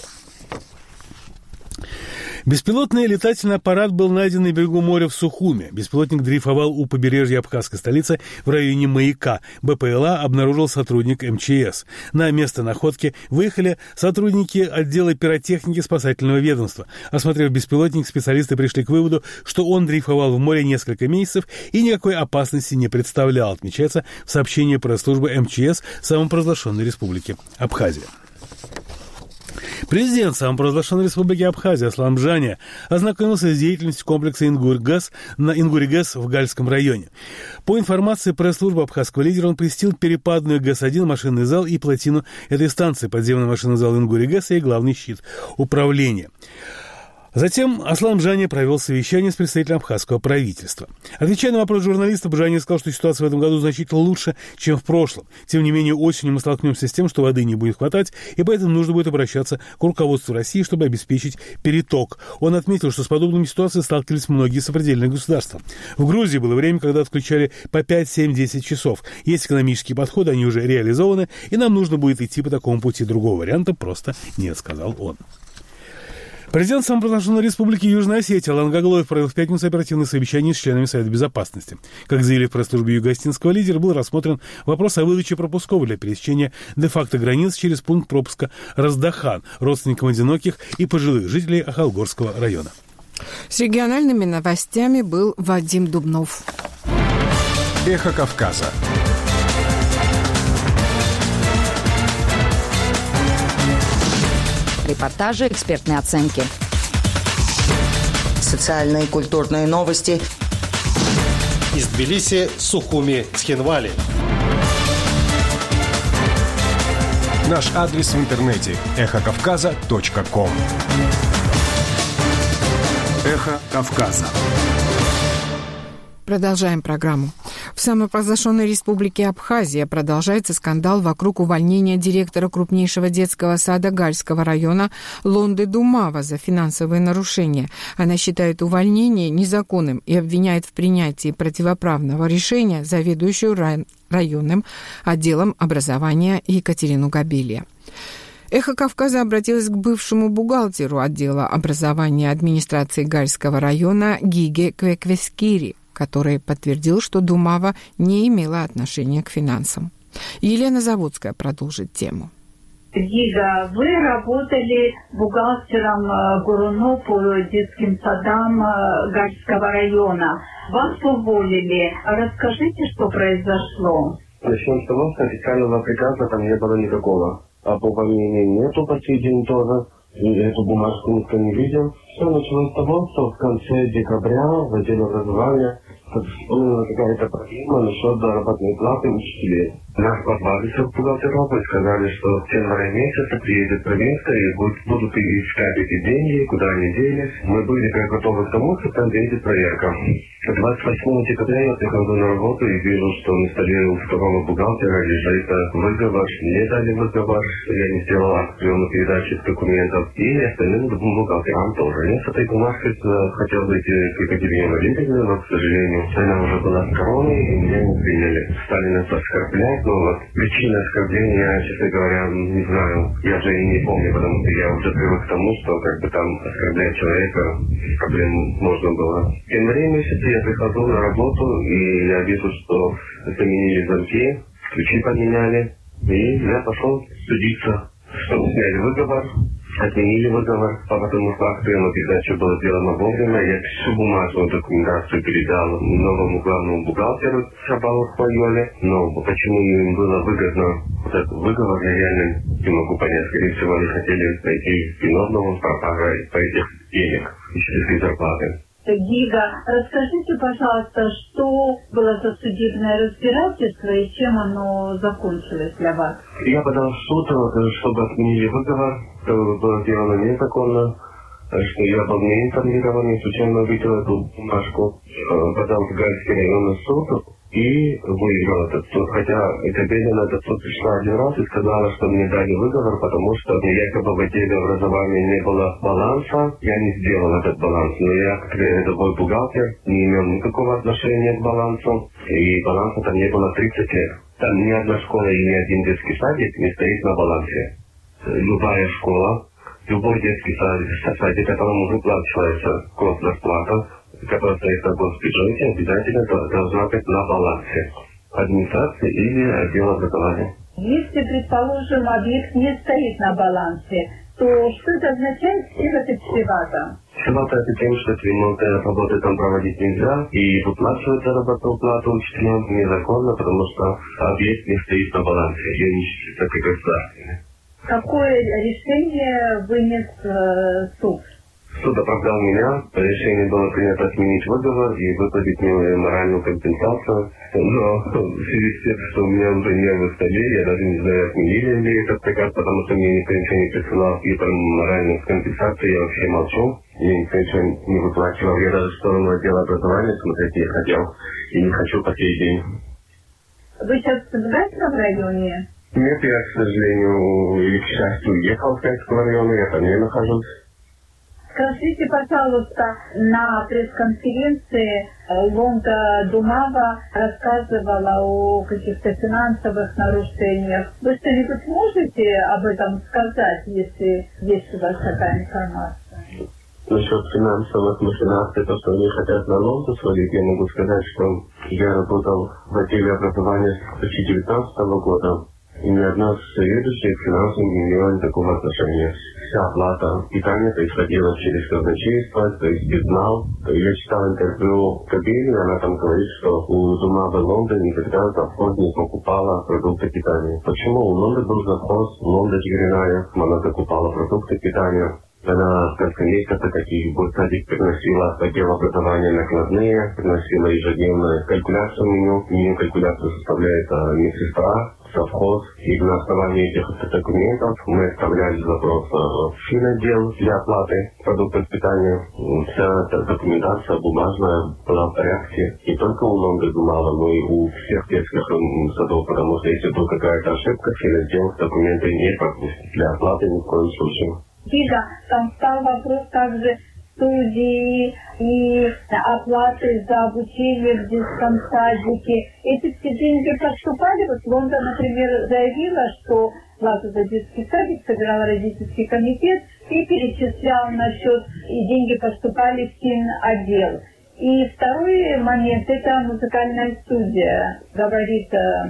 Беспилотный летательный аппарат был найден на берегу моря в Сухуме. Беспилотник дрейфовал у побережья абхазской столицы в районе Маяка. БПЛА обнаружил сотрудник эм че эс. На место находки выехали сотрудники отдела пиротехники спасательного ведомства. Осмотрев беспилотник, специалисты пришли к выводу, что он дрейфовал в море несколько месяцев и никакой опасности не представлял, отмечается в сообщении пресс-службы эм че эс самопровозглашенной республики Абхазия. Президент самопровозглашенной республики Абхазия Аслан Бжаня ознакомился с деятельностью комплекса «Ингурь-ГЭС» на «Ингурь-ГЭС» в Гальском районе. По информации пресс-службы абхазского лидера, он посетил перепадную ГЭС один, машинный зал и плотину этой станции, подземный машинный зал «Ингурь-ГЭС» и главный щит управления. Затем Аслан Бжаня провел совещание с представителем абхазского правительства. Отвечая на вопрос журналиста, Бжаня сказал, что ситуация в этом году значительно лучше, чем в прошлом. Тем не менее, осенью мы столкнемся с тем, что воды не будет хватать, и поэтому нужно будет обращаться к руководству России, чтобы обеспечить переток. Он отметил, что с подобными ситуациями сталкивались многие сопредельные государства. В Грузии было время, когда отключали по пять, семь, десять часов. Есть экономические подходы, они уже реализованы, и нам нужно будет идти по такому пути. Другого варианта просто нет, сказал он. Президент самопровозглашенной республики Южная Осетия Алан Гаглоев провел в пятницу оперативное совещание с членами Совета Безопасности. Как заявили в пресс-службе юго-осетинского лидера, был рассмотрен вопрос о выдаче пропусков для пересечения де-факто границ через пункт пропуска Раздахан родственникам одиноких и пожилых жителей Ахалгорского района. С региональными новостями был Вадим Дубнов. Эхо Кавказа. Репортажи, экспертные оценки. Социальные и культурные новости. Из Тбилиси, Сухуми, Цхинвали. Наш адрес в интернете – эхо кавказа точка ком. Эхо Кавказа. Продолжаем программу. В самопровозглашенной республике Абхазия продолжается скандал вокруг увольнения директора крупнейшего детского сада Гальского района Лонды Думава за финансовые нарушения. Она считает увольнение незаконным и обвиняет в принятии противоправного решения заведующую районным отделом образования Екатерину Габелия. «Эхо Кавказа» обратилось к бывшему бухгалтеру отдела образования администрации Гальского района Гиге Квеквескири, который подтвердил, что Думава не имела отношения к финансам. Елена Заводская продолжит тему. Гига, вы работали бухгалтером ГУРУНО по детским садам Гальского района. Вас уволили. Расскажите, что произошло. Начнем с того, что официального приказа там не было никакого. Об увольнении нету по сей день тоже. И эту бумажку никто не видел. Все началось с того, что в конце декабря в отделе образования всплыла какая-то проблема насчет заработной платы учителей. Нас позвали в бухгалтеров и сказали, что в январе месяце приедет проверка и будут искать эти деньги, куда они делись. Мы были как готовы к тому, что там приедет проверка. двадцать восьмого декабря я прихожу на работу и вижу, что на столе у второго бухгалтера лежит выговор. Мне дали выговор, что я не сделал акт приема передачи документов. И остальным бухгалтерам тоже. Я с этой бумажкой хотел зайти к Екатерине Валерьевне, но, к сожалению, она уже была с короной, и меня не приняли. Стали нас оскорблять, но вот причина оскорбления, честно говоря, не знаю. Я уже и не помню, потому что я уже привык к тому, что как бы там оскорблять человека, проблем можно было. В январе месяце я прихожу на работу, и я вижу, что заменили замки, ключи поменяли, и я пошел судиться, что сняли выговор. Отменили выговор, потому что акт приема передачи было сделано вовремя. Я всю бумажную документацию передал новому главному бухгалтеру Шабалу в Пайоле. Но почему им было выгодно вот этот выговор, я реально не могу понять. Скорее всего, они хотели найти виновного в пропаже по этих денег, исчислить зарплаты. Гига, расскажите, пожалуйста, что было за судебное разбирательство и чем оно закончилось для вас? Я подал в суд, чтобы отменили выговор, что было сделано незаконно, что я был не информирован, не случайно увидел эту бумажку, подал в Гальский районный суд и выиграл этот суд. Хотя Екатерина на этот суд пришла один раз и сказала, что мне дали выговор, потому что якобы в отделе образования не было баланса. Я не сделал этот баланс, но я, как рядовой бухгалтер, не имел никакого отношения к балансу, и баланса там не было тридцать лет. Там ни одна школа и ни один детский садик не стоит на балансе. Любая школа, любой детский садик, садик, которому выплачивается год зарплата, которая стоит на госбюджете, обязательно должна быть на балансе администрации или отдела образования. Если, предположим, объект не стоит на балансе, то что это означает? Чем это чревато? Чревато это тем, что ремонт работы там проводить нельзя, и выплачивать заработную плату учителям незаконно, потому что объект не стоит на балансе, и не считается как государственный. Какое решение вынес э, суд? Суд оправдал меня. Решение было принято отменить выговор и выплатить мне моральную компенсацию. Но в связи с тем, что у меня уже нервы стали, я даже не знаю, отменили ли этот приказ, потому что мне никто ничего не присылал. И про моральную компенсацию я вообще молчу. Я никто ничего не выплачивал. Я даже в сторону отдела образования смотреть не хотел. И не хочу по сей день. Вы сейчас в Гальском районе? Нет, я, к сожалению, или к счастью, уехал в Гальском районе, я там не нахожусь. Скажите, пожалуйста, на пресс-конференции Лонда Думава рассказывала о каких-то финансовых нарушениях. Вы что-нибудь можете об этом сказать, если есть у вас такая информация? Насчет финансовых махинаций, то, что они хотят на Лонду свалить, я могу сказать, что я работал в отделе образования с две тысячи девятнадцатого года. И ни одна из следующих финансов не имела никакого отношения. Вся оплата питания происходила через казначейство, то есть безнал. Я читал интервью Кабели, она там говорит, что у Думавы Лонда никогда завхоз не покупала продукты питания. Почему? У Лонды был завхоз, Лонда Егриная, она закупала продукты питания. Она, как месяца, какие в садик приносила отдел образования накладные, приносила ежедневную калькуляцию меню. Меню калькуляцию составляет а, медсестра, совхоз. И на основании этих документов мы оставляли запрос в финотдел для оплаты продуктов питания. Вся эта документация бумажная была в порядке. Не только у Лонды Думава, но и у всех детских садов, потому что если была какая-то ошибка, финотдел документы не пропустит для оплаты ни в коем случае. Гига, там стал вопрос также студии, и оплаты за обучение в дистант-садике. Эти все деньги поступали. Вот Лондон, например, заявила, что плату за детский садик собирал родительский комитет и перечислял на счет, и деньги поступали в финотдел. И второй момент – это музыкальная студия. Говорит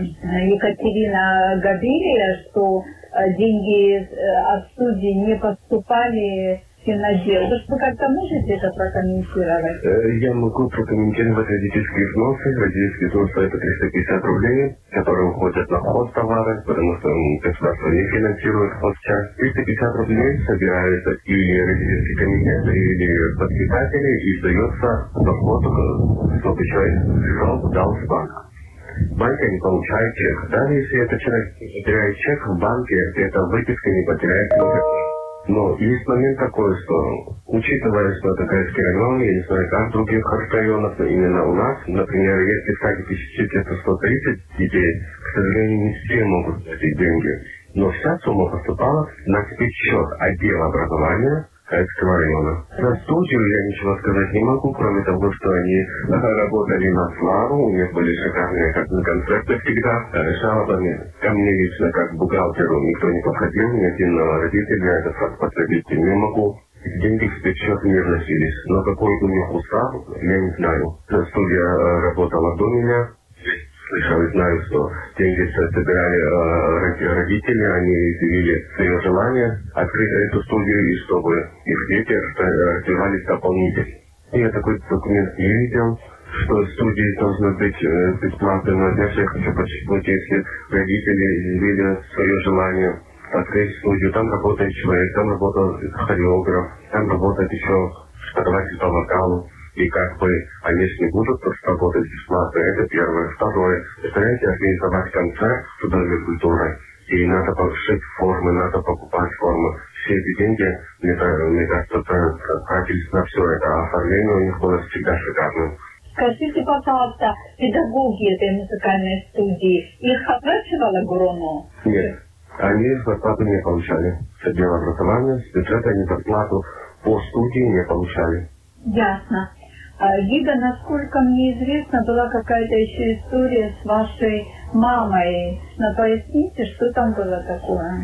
Екатерина Габилия, что деньги от студии не поступали в финотдел. Вы как-то можете это прокомментировать? Я могу прокомментировать родительские взносы. Родительские взносы – это триста пятьдесят рублей, которые уходят на вход товара, потому что государство не финансирует вход часть. триста пятьдесят рублей собирается или родительский комитет, или воспитатели, и сдается за вход, чтобы человек пришел, дал в банк. В банке не получает чек. Даже если этот человек потеряет чек в банке, эта выписка не потеряет никакой. Но есть момент такой, что, учитывая, что это Кайский район, я не знаю, как в других районах, но именно у нас, например, если в садике где-то сто тридцать детей, к сожалению, не все могут платить деньги. Но вся сумма поступала на счет отдела образования Кайского района. За студию я ничего сказать не могу, кроме того, что они работали на славу, у них были шикарные как бы, концерты всегда, жалобами. Ко мне лично, как бухгалтеру, никто не подходил, ни один родитель, я это факт подтвердить не могу. Деньги в спецсчет не вносились, но какой у них устав, я не знаю. Студия работала до меня. Слышал и знаю, что деньги собирали э, родители, они изъявили свое желание открыть эту студию, и чтобы их дети развивались дополнительно. И я такой документ не видел, что студии должны быть э, бесплатными. Но опять же я хочу подчеркнуть, если родители изъявили свое желание открыть студию, там работает человек, там работает хореограф, там работает еще преподаватель по вокалу. И как бы они же не будут просто работать бесплатно. Это первое. Второе. Представляете, организовать концерт с трудовой культурой. И надо пошить формы, надо покупать формы. Все эти деньги, мне, мне кажется, тратились на все это. А оформление у них было всегда шикарным. Скажите, пожалуйста, педагоги этой музыкальной студии, их оплачивала Гуроно? Нет. Они зарплату не получали. С отдела образования, с бюджета они зарплату по студии не получали. Ясно. Гида, насколько мне известно, была какая-то еще история с вашей мамой. Но поясните, что там было такое?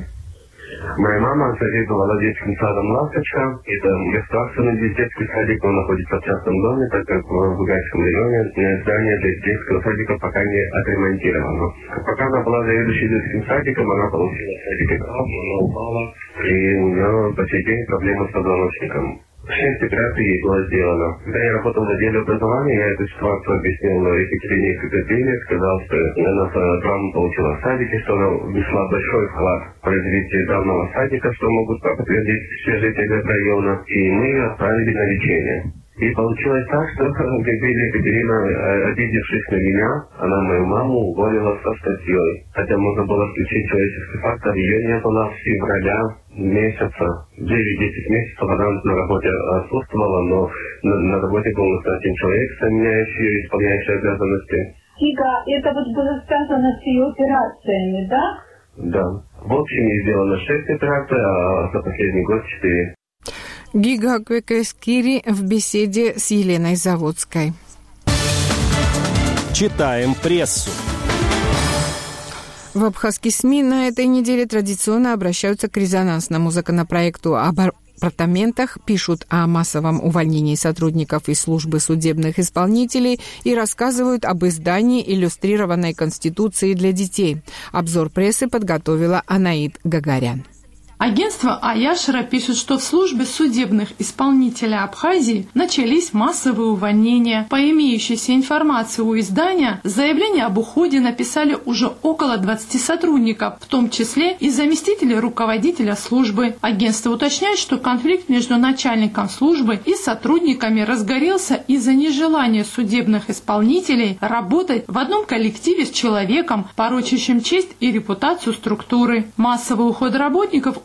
Моя мама заведовала детским садом «Ласточка». Это государственный детский садик, он находится в частном доме, так как в Бугайском районе здание для детского садика пока не отремонтировано. Пока она была заведующей детским садиком, она получила садик, она упала, и у нее по сей день проблемы с позвоночником. шесть операций ей было сделано. Когда я работал в отделе образования, я эту ситуацию объяснил Екатерине Кагабиле, сказал, что она травму получила в садике, что она внесла большой вклад в развитие данного садика, что могут подтвердить все жители района, и мы ее отправили на лечение. И получилось так, что Габиле Екатерина, обидевшись на меня, она мою маму уволила со статьей. Хотя можно было включить человеческий фактор, ее не было с февраля месяца, девять-десять месяцев она на работе отсутствовала, но на, на работе был один человек, заменяющий, исполняющий обязанности. Ига, это вот было связано с ее операциями, да? Да. В общем, ей сделано шесть операций, а за последний год четыре. Гига Квекескири в беседе с Еленой Заводской. Читаем прессу. В абхазские СМИ на этой неделе традиционно обращаются к резонансному законопроекту об апартаментах, пишут о массовом увольнении сотрудников из службы судебных исполнителей и рассказывают об издании иллюстрированной Конституции для детей. Обзор прессы подготовила Анаид Гагарян. Агентство Аяшера пишет, что в службе судебных исполнителей Абхазии начались массовые увольнения. По имеющейся информации у издания, заявление об уходе написали уже около двадцати сотрудников, в том числе и заместители руководителя службы. Агентство уточняет, что конфликт между начальником службы и сотрудниками разгорелся из-за нежелания судебных исполнителей работать в одном коллективе с человеком, порочащим честь и репутацию структуры. Массовый уход работников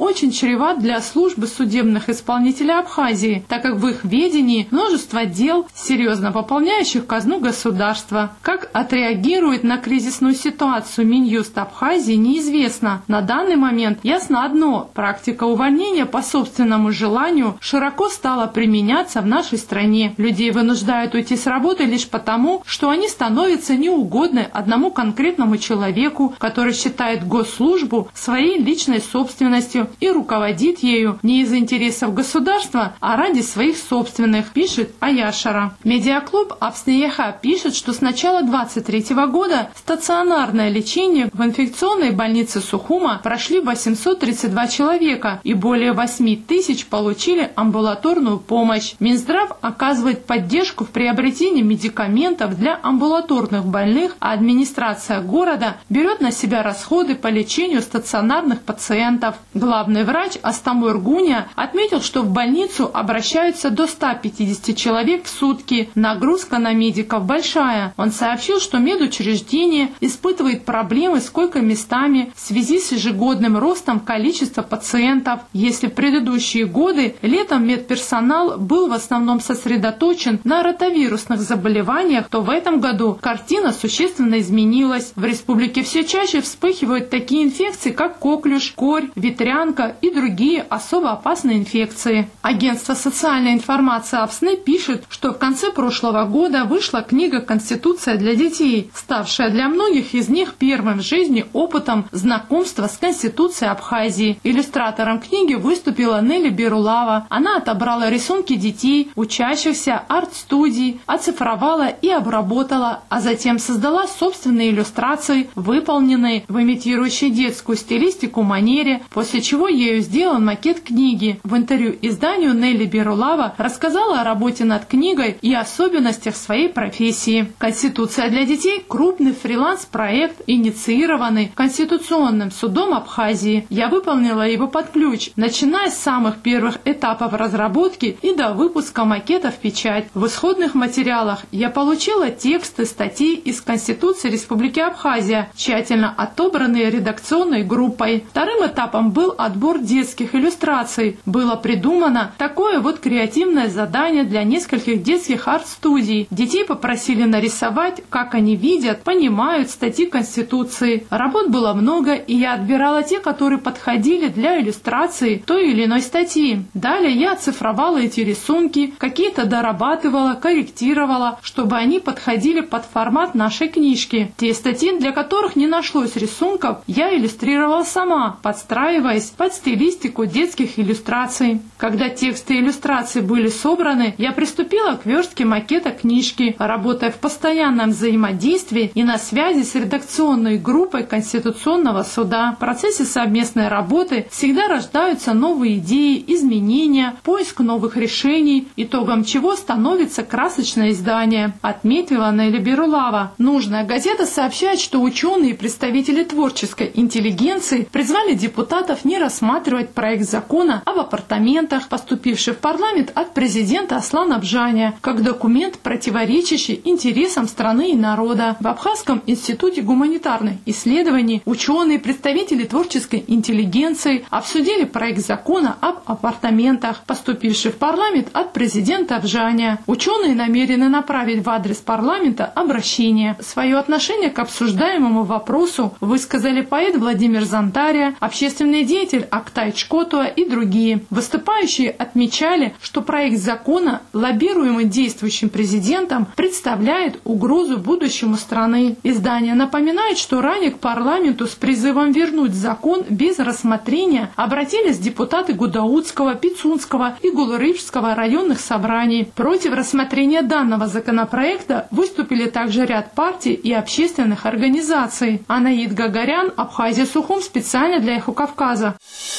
очень чреват для службы судебных исполнителей Абхазии, так как в их ведении множество дел, серьезно пополняющих казну государства. Как отреагирует на кризисную ситуацию Минюст Абхазии, неизвестно. На данный момент ясно одно – практика увольнения по собственному желанию широко стала применяться в нашей стране. Людей вынуждают уйти с работы лишь потому, что они становятся неугодны одному конкретному человеку, который считает госслужбу своей личной собственностью и руководит ею не из интересов государства, а ради своих собственных, пишет Аяшара. Медиаклуб Апснееха пишет, что с начала двадцать третьего года стационарное лечение в инфекционной больнице Сухума прошли восемьсот тридцать два человека и более восемь тысяч получили амбулаторную помощь. Минздрав оказывает поддержку в приобретении медикаментов для амбулаторных больных, а администрация города берет на себя расходы по лечению стационарных пациентов. Главный врач Астамур Гуня отметил, что в больницу обращаются до ста пятидесяти человек в сутки. Нагрузка на медиков большая. Он сообщил, что медучреждение испытывает проблемы с койко-местами в связи с ежегодным ростом количества пациентов. Если в предыдущие годы летом медперсонал был в основном сосредоточен на ротавирусных заболеваниях, то в этом году картина существенно изменилась. В республике все чаще вспыхивают такие инфекции, как коклюш, корь, ветрянка и другие особо опасные инфекции. Агентство социальной информации АПСНы пишет, что в конце прошлого года вышла книга «Конституция для детей», ставшая для многих из них первым в жизни опытом знакомства с Конституцией Абхазии. Иллюстратором книги выступила Нелли Берулава. Она отобрала рисунки детей, учащихся арт-студий, оцифровала и обработала, а затем создала собственные иллюстрации, выполненные в имитирующей детскую стилистику манере, после чего ею сделан макет книги. В интервью изданию Нелли Берулава рассказала о работе над книгой и особенностях своей профессии. «Конституция для детей» – крупный фриланс-проект, инициированный Конституционным судом Абхазии. Я выполнила его под ключ, начиная с самых первых этапов разработки и до выпуска макета в печать. В исходных материалах я получила тексты статей из Конституции Республики Абхазия, тщательно отобранные редакционной группой. Вторым этапом был отбор детских иллюстраций. Было придумано такое вот креативное задание для нескольких детских арт-студий. Детей попросили нарисовать, как они видят, понимают статьи Конституции. Работ было много, и я отбирала те, которые подходили для иллюстрации той или иной статьи. Далее я оцифровала эти рисунки, какие-то дорабатывала, корректировала, чтобы они подходили под формат нашей книжки. Те статьи, для которых не нашлось рисунков, я иллюстрировала сама, подстраиваясь под стилистику детских иллюстраций. Когда тексты и иллюстрации были собраны, я приступила к верстке макета книжки, работая в постоянном взаимодействии и на связи с редакционной группой Конституционного суда. В процессе совместной работы всегда рождаются новые идеи, изменения, поиск новых решений, итогом чего становится красочное издание, отметила Нелли Берулава. Нужная газета сообщает, что ученые и представители творческой интеллигенции призвали депутатов не рассматривать проект закона об апартаментах, поступивший в парламент от президента Аслана Бжаня, как документ, противоречащий интересам страны и народа. В Абхазском институте гуманитарных исследований ученые и представители творческой интеллигенции обсудили проект закона об апартаментах, поступивший в парламент от президента Бжаня. Ученые намерены направить в адрес парламента обращение. Свое отношение к обсуждаемому вопросу высказали поэт Владимир Зантария, общественный деятель Актай Чкотуа и другие. Выступающие отмечали, что проект закона, лоббируемый действующим президентом, представляет угрозу будущему страны. Издание напоминает, что ранее к парламенту с призывом вернуть закон без рассмотрения обратились депутаты Гудаутского, Пицунского и Гулрыжского районных собраний. Против рассмотрения данного законопроекта выступили также ряд партий и общественных организаций. Анаид Гагарян, Абхазия Сухум, специально для Эхо Кавказа.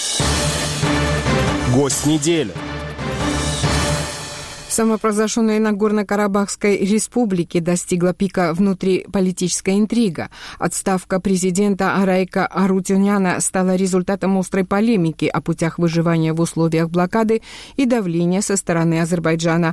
Гость недели. В самопровозглашенной Нагорно-Карабахской республике достигла пика внутриполитическая интрига. Отставка президента Арайка Арутюняна стала результатом острой полемики о путях выживания в условиях блокады и давления со стороны Азербайджана.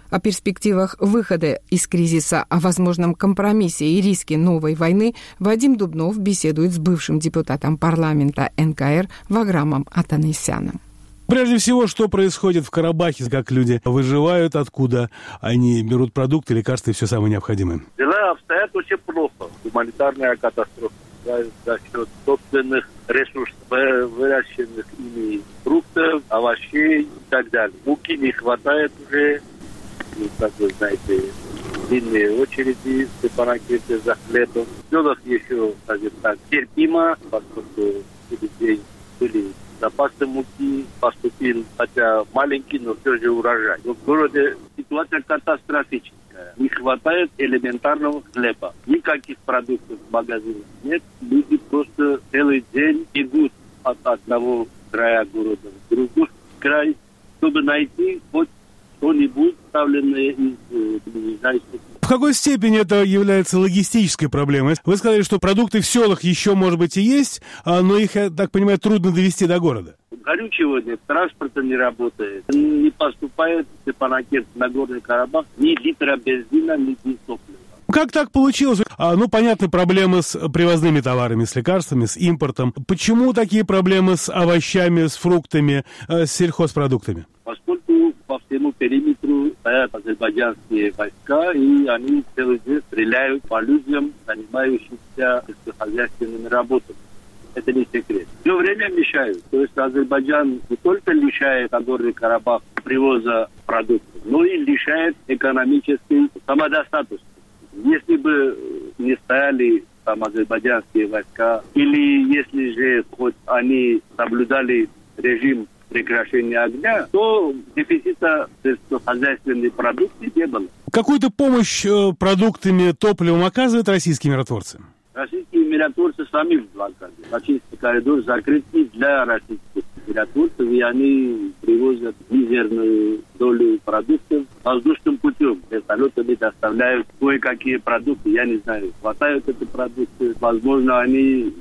О перспективах выхода из кризиса, о возможном компромиссе и риске новой войны Вадим Дубнов беседует с бывшим депутатом парламента эн ка эр Ваграмом Атанасяном. Прежде всего, что происходит в Карабахе, как люди выживают, откуда они берут продукты, лекарства и все самое необходимое? Дела обстоят очень плохо. Гуманитарная катастрофа. За, за счет собственных ресурсов, выращенных ими фруктов, овощей и так далее. Муки не хватает уже. И, как вы знаете, длинные очереди в Степанакерте за хлебом. В селах еще, скажем так, терпимо, поскольку у людей были запасы муки, поступил, хотя маленький, но все же урожай. Но в городе ситуация катастрофическая. Не хватает элементарного хлеба. Никаких продуктов в магазинах нет. Люди просто целый день бегут от одного края города в другой край, чтобы найти хоть что-нибудь, вставленное из ближайших. В какой степени это является логистической проблемой? Вы сказали, что продукты в селах еще, может быть, и есть, но их, я так понимаю, трудно довести до города. Горючего нет, транспорта не работает. Не поступает в Степанакерт, Нагорный Карабах ни литра бензина, ни топлива. Как так получилось? А, ну, понятны проблемы с привозными товарами, с лекарствами, с импортом. Почему такие проблемы с овощами, с фруктами, с сельхозпродуктами? Поскольку по всему периметру стоят азербайджанские войска, и они целый день стреляют по людям, занимающимся сельскохозяйственными работами. Это не секрет. Все время мешают. То есть Азербайджан не только лишает Нагорный Карабах привоза продуктов, но и лишает экономической самодостаточности. Если бы не стояли там азербайджанские войска, или если же хоть они соблюдали режим прекращения огня, то дефицита сельскохозяйственной продукции не было. Какую-то помощь э, продуктами, топливом оказывают российские миротворцы? Российские миротворцы сами в блокаде. Российский коридор закрыт и для российских миротворцев, и они привозят мизерную долю продуктов воздушным путем. Вертолетами доставляют кое-какие продукты. Я не знаю, хватают эти продукты. Возможно, они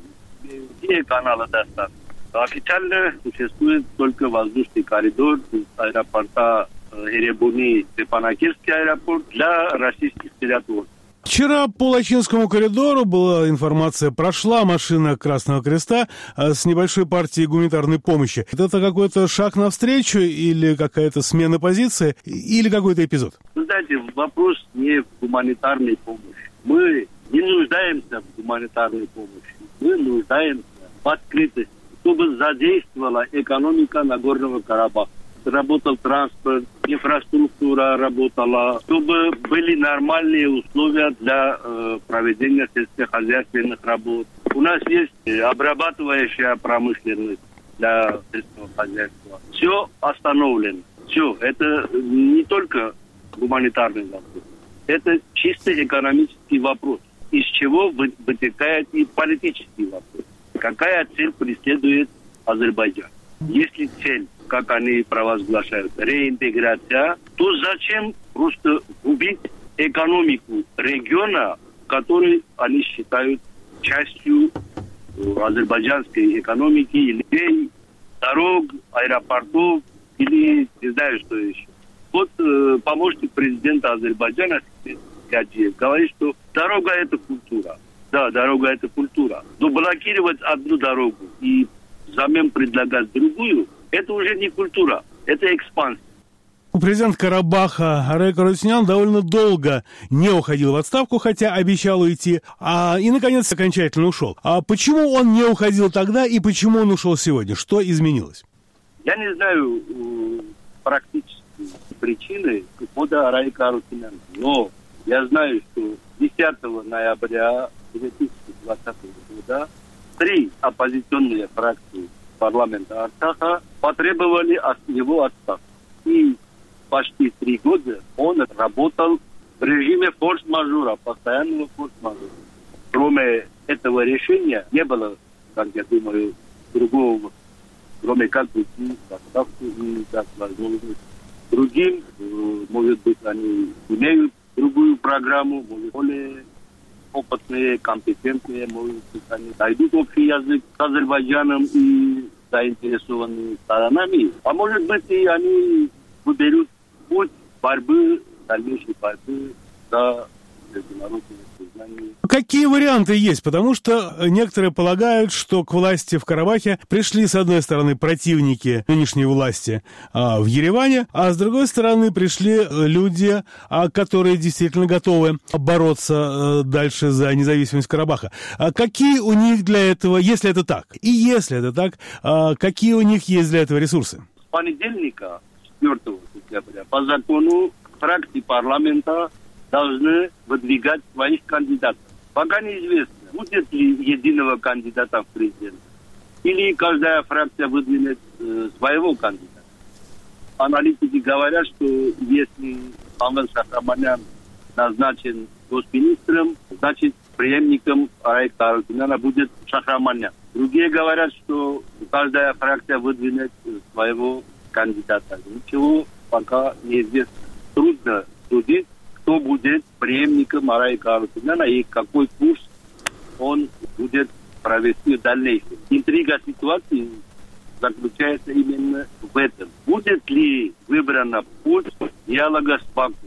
вне канала доставят. Официально существует только воздушный коридор из аэропорта Эребуни, Степанакертский аэропорт для российских миротворцев. Вчера по Лачинскому коридору была информация, прошла машина Красного Креста с небольшой партией гуманитарной помощи. Это какой-то шаг навстречу или какая-то смена позиции, или какой-то эпизод? Вы знаете, вопрос не в гуманитарной помощи. Мы не нуждаемся в гуманитарной помощи. Мы нуждаемся в открытости, чтобы задействовала экономика Нагорного Карабаха. Работал транспорт, инфраструктура работала, чтобы были нормальные условия для э, проведения сельскохозяйственных работ. У нас есть обрабатывающая промышленность для сельского хозяйства. Все остановлено. Все. Это не только гуманитарный вопрос. Это чисто экономический вопрос, из чего вытекает и политический вопрос. Какая цель преследует Азербайджан? Если цель, как они провозглашают, реинтеграция, то зачем просто убить экономику региона, который они считают частью азербайджанской экономики, или дорог, аэропортов, или не знаю, что еще. Вот э, помощник президента Азербайджана Гаджиев говорит, что дорога – это культура. Да, дорога – это культура. Но блокировать одну дорогу и взамен предлагать другую – это уже не культура, это экспансия. Президент Карабаха Арек Харутюнян довольно долго не уходил в отставку, хотя обещал уйти, а, и, наконец, окончательно ушел. А почему он не уходил тогда и почему он ушел сегодня? Что изменилось? Я не знаю э, практически причины ухода Арека Харутюняна, но я знаю, что десятого ноября две тысячи двадцатого года три оппозиционные фракции парламента Арцаха потребовали от него отставки. И почти три года он работал в режиме форс-мажора, постоянного форс-мажора. Кроме этого решения не было, как я думаю, другого, кроме как уйти в отставку и дать возможность другим. Может быть, они имеют другую программу, может, более опытные, компетентные, может быть, они найдут общий язык с Азербайджаном и заинтересованными сторонами. А может быть, и они выберут путь борьбы дальнейшей борьбы за международное признание. Какие варианты есть? Потому что некоторые полагают, что к власти в Карабахе пришли, с одной стороны, противники нынешней власти а, в Ереване, а с другой стороны пришли люди, а, которые действительно готовы бороться а, дальше за независимость Карабаха. А какие у них для этого, если это так, и если это так, а, какие у них есть для этого ресурсы? С понедельника, четвёртого сентября, по закону фракции парламента должны выдвигать своих кандидатов. Пока неизвестно, будет ли единого кандидата в президенты, или каждая фракция выдвинет э, своего кандидата. Аналитики говорят, что если Павел Шахраманян назначен госминистром, значит преемником Арайка Арутюняна будет Шахраманян. Другие говорят, что каждая фракция выдвинет своего кандидата. Ничего пока неизвестно. Трудно судить, кто будет преемником Арайка Арутюняна и какой курс он будет провести в дальнейшем. Интрига ситуации заключается именно в этом. Будет ли выбран путь диалога с Баку?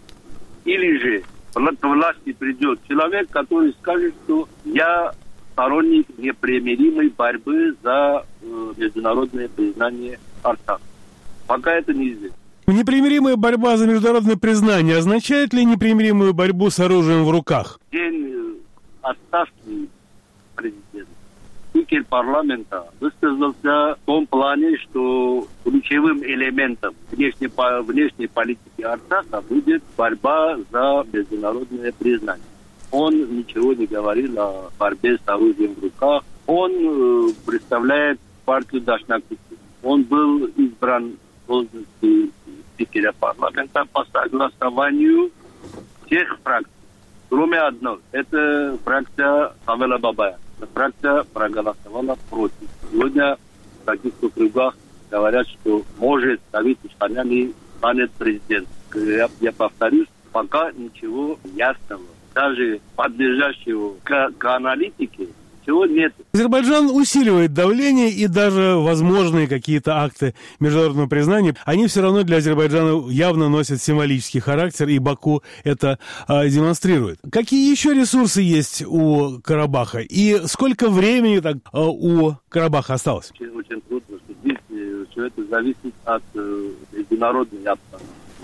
Или же к власти придет человек, который скажет, что я сторонник непримиримой борьбы за э, международное признание Арцаха. Пока это неизвестно. Непримиримая борьба за международное признание означает ли непримиримую борьбу с оружием в руках? День отставки президента. Спикер парламента высказался в том плане, что ключевым элементом внешней, внешней политики Арцаха будет борьба за международное признание. Он ничего не говорил о борьбе с оружием в руках. Он э, представляет партию Дашнак. Он был избран в должности спикера парламента по согласованию всех фракций, кроме одной. Это фракция Хавела Бабая. Эта фракция проголосовала против. Сегодня в таких кругах говорят, что может Давид Ишханян станет президентом. Я, я повторюсь, пока ничего ясного, даже подлежащего к, к аналитике, чего нет. Азербайджан усиливает давление, и даже возможные какие-то акты международного признания, они все равно для Азербайджана явно носят символический характер, и Баку это а, демонстрирует. Какие еще ресурсы есть у Карабаха, и сколько времени так, а, у Карабаха осталось? Очень, очень трудно судить. Все это зависит от э, международной обстановки.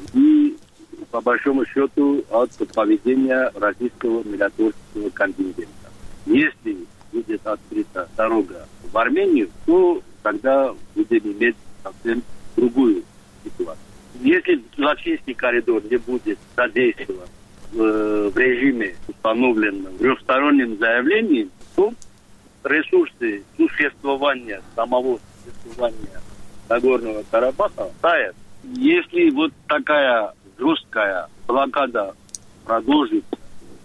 И по большому счету от поведения российского миротворческого контингента. Если будет открыта дорога в Армению, то тогда будем иметь совсем другую ситуацию. Если Лачинский коридор не будет задействован в, в режиме, установленном в трехстороннем заявлении, то ресурсы существования, самого существования Нагорного Карабаха тают. Если вот такая жесткая блокада продолжится,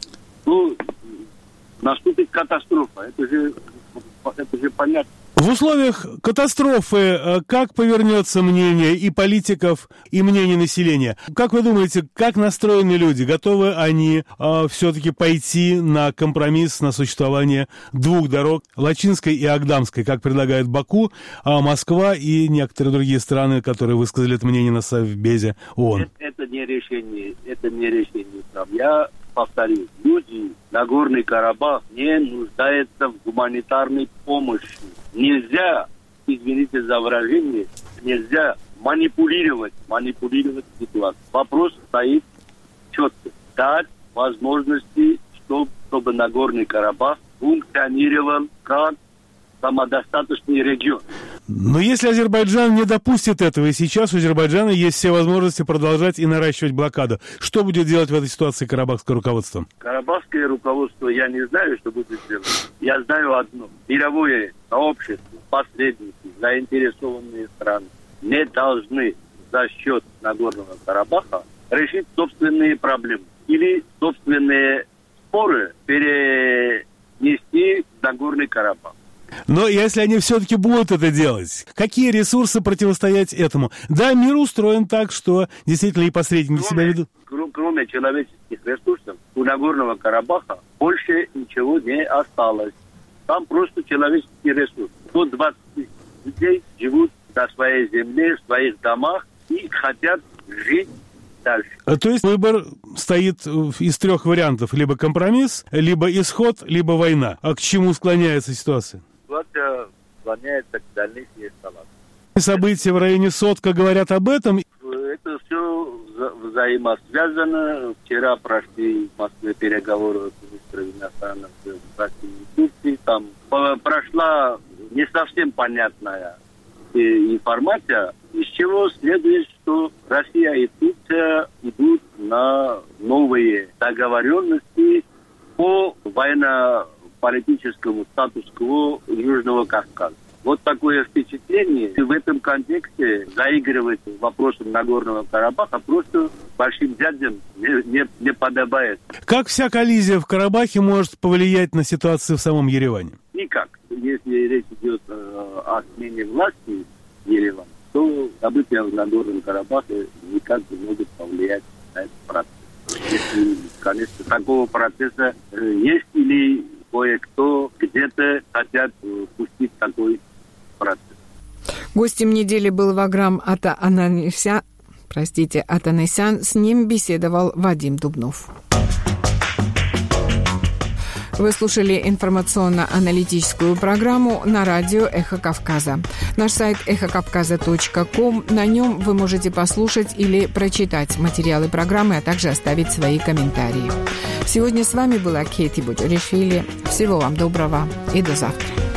то наступит катастрофа. Это же, это же понятно. В условиях катастрофы как повернется мнение и политиков, и мнение населения? Как вы думаете, как настроены люди? Готовы они э, все-таки пойти на компромисс, на существование двух дорог, Лачинской и Агдамской, как предлагает Баку, а Москва и некоторые другие страны, которые высказали это мнение на Совбезе ООН? Это, это не решение, это не решение. Я повторю, люди, Нагорный Карабах не нуждаются в гуманитарной помощи. Нельзя, извините за выражение, нельзя манипулировать, манипулировать ситуацией. Вопрос стоит четко. Дать возможности, чтобы, чтобы Нагорный Карабах функционировал как самодостаточный регион. Но если Азербайджан не допустит этого, и сейчас у Азербайджана есть все возможности продолжать и наращивать блокаду, что будет делать в этой ситуации карабахское руководство? Карабахское руководство, я не знаю, что будет делать. Я знаю одно. Мировое сообщество, посредники, заинтересованные страны не должны за счет Нагорного Карабаха решить собственные проблемы или собственные споры перенести в Нагорный Карабах. Но если они все-таки будут это делать, какие ресурсы противостоять этому? Да, мир устроен так, что действительно и посредники себя ведут. Кроме человеческих ресурсов, у Нагорного Карабаха больше ничего не осталось. Там просто человеческий ресурс. сто двадцать тысяч людей живут на своей земле, в своих домах и хотят жить дальше. То есть выбор стоит из трех вариантов. Либо компромисс, либо исход, либо война. А к чему склоняется ситуация? Ситуация склоняется к дальнейшей эскалации. События в районе Сотка говорят об этом. Это все взаимосвязано. Вчера прошли в Москве переговоры с министром иностранных дел России и Турции. Там прошла не совсем понятная информация, из чего следует, что Россия и Турция идут на новые договоренности по военно-политическому статус-кво Южного Кавказа. Вот такое впечатление. И в этом контексте заигрывать вопросом Нагорного Карабаха просто большим дядям не, не, не подобает. Как вся коллизия в Карабахе может повлиять на ситуацию в самом Ереване? Никак. Если речь идет э, о смене власти в Ереване, то события в Нагорном Карабахе никак не могут повлиять на этот процесс. Если, конечно, такого процесса э, есть или кое-кто где-то хотят э, пустить такой процесс. Гостем недели был Ваграм Атанасян. Простите, Атанасян. С ним беседовал Вадим Дубнов. Вы слушали информационно-аналитическую программу на радио «Эхо Кавказа». Наш сайт эхо кавказа точка ком. На нем вы можете послушать или прочитать материалы программы, а также оставить свои комментарии. Сегодня с вами была Кэти Буджаришвили. Всего вам доброго и до завтра.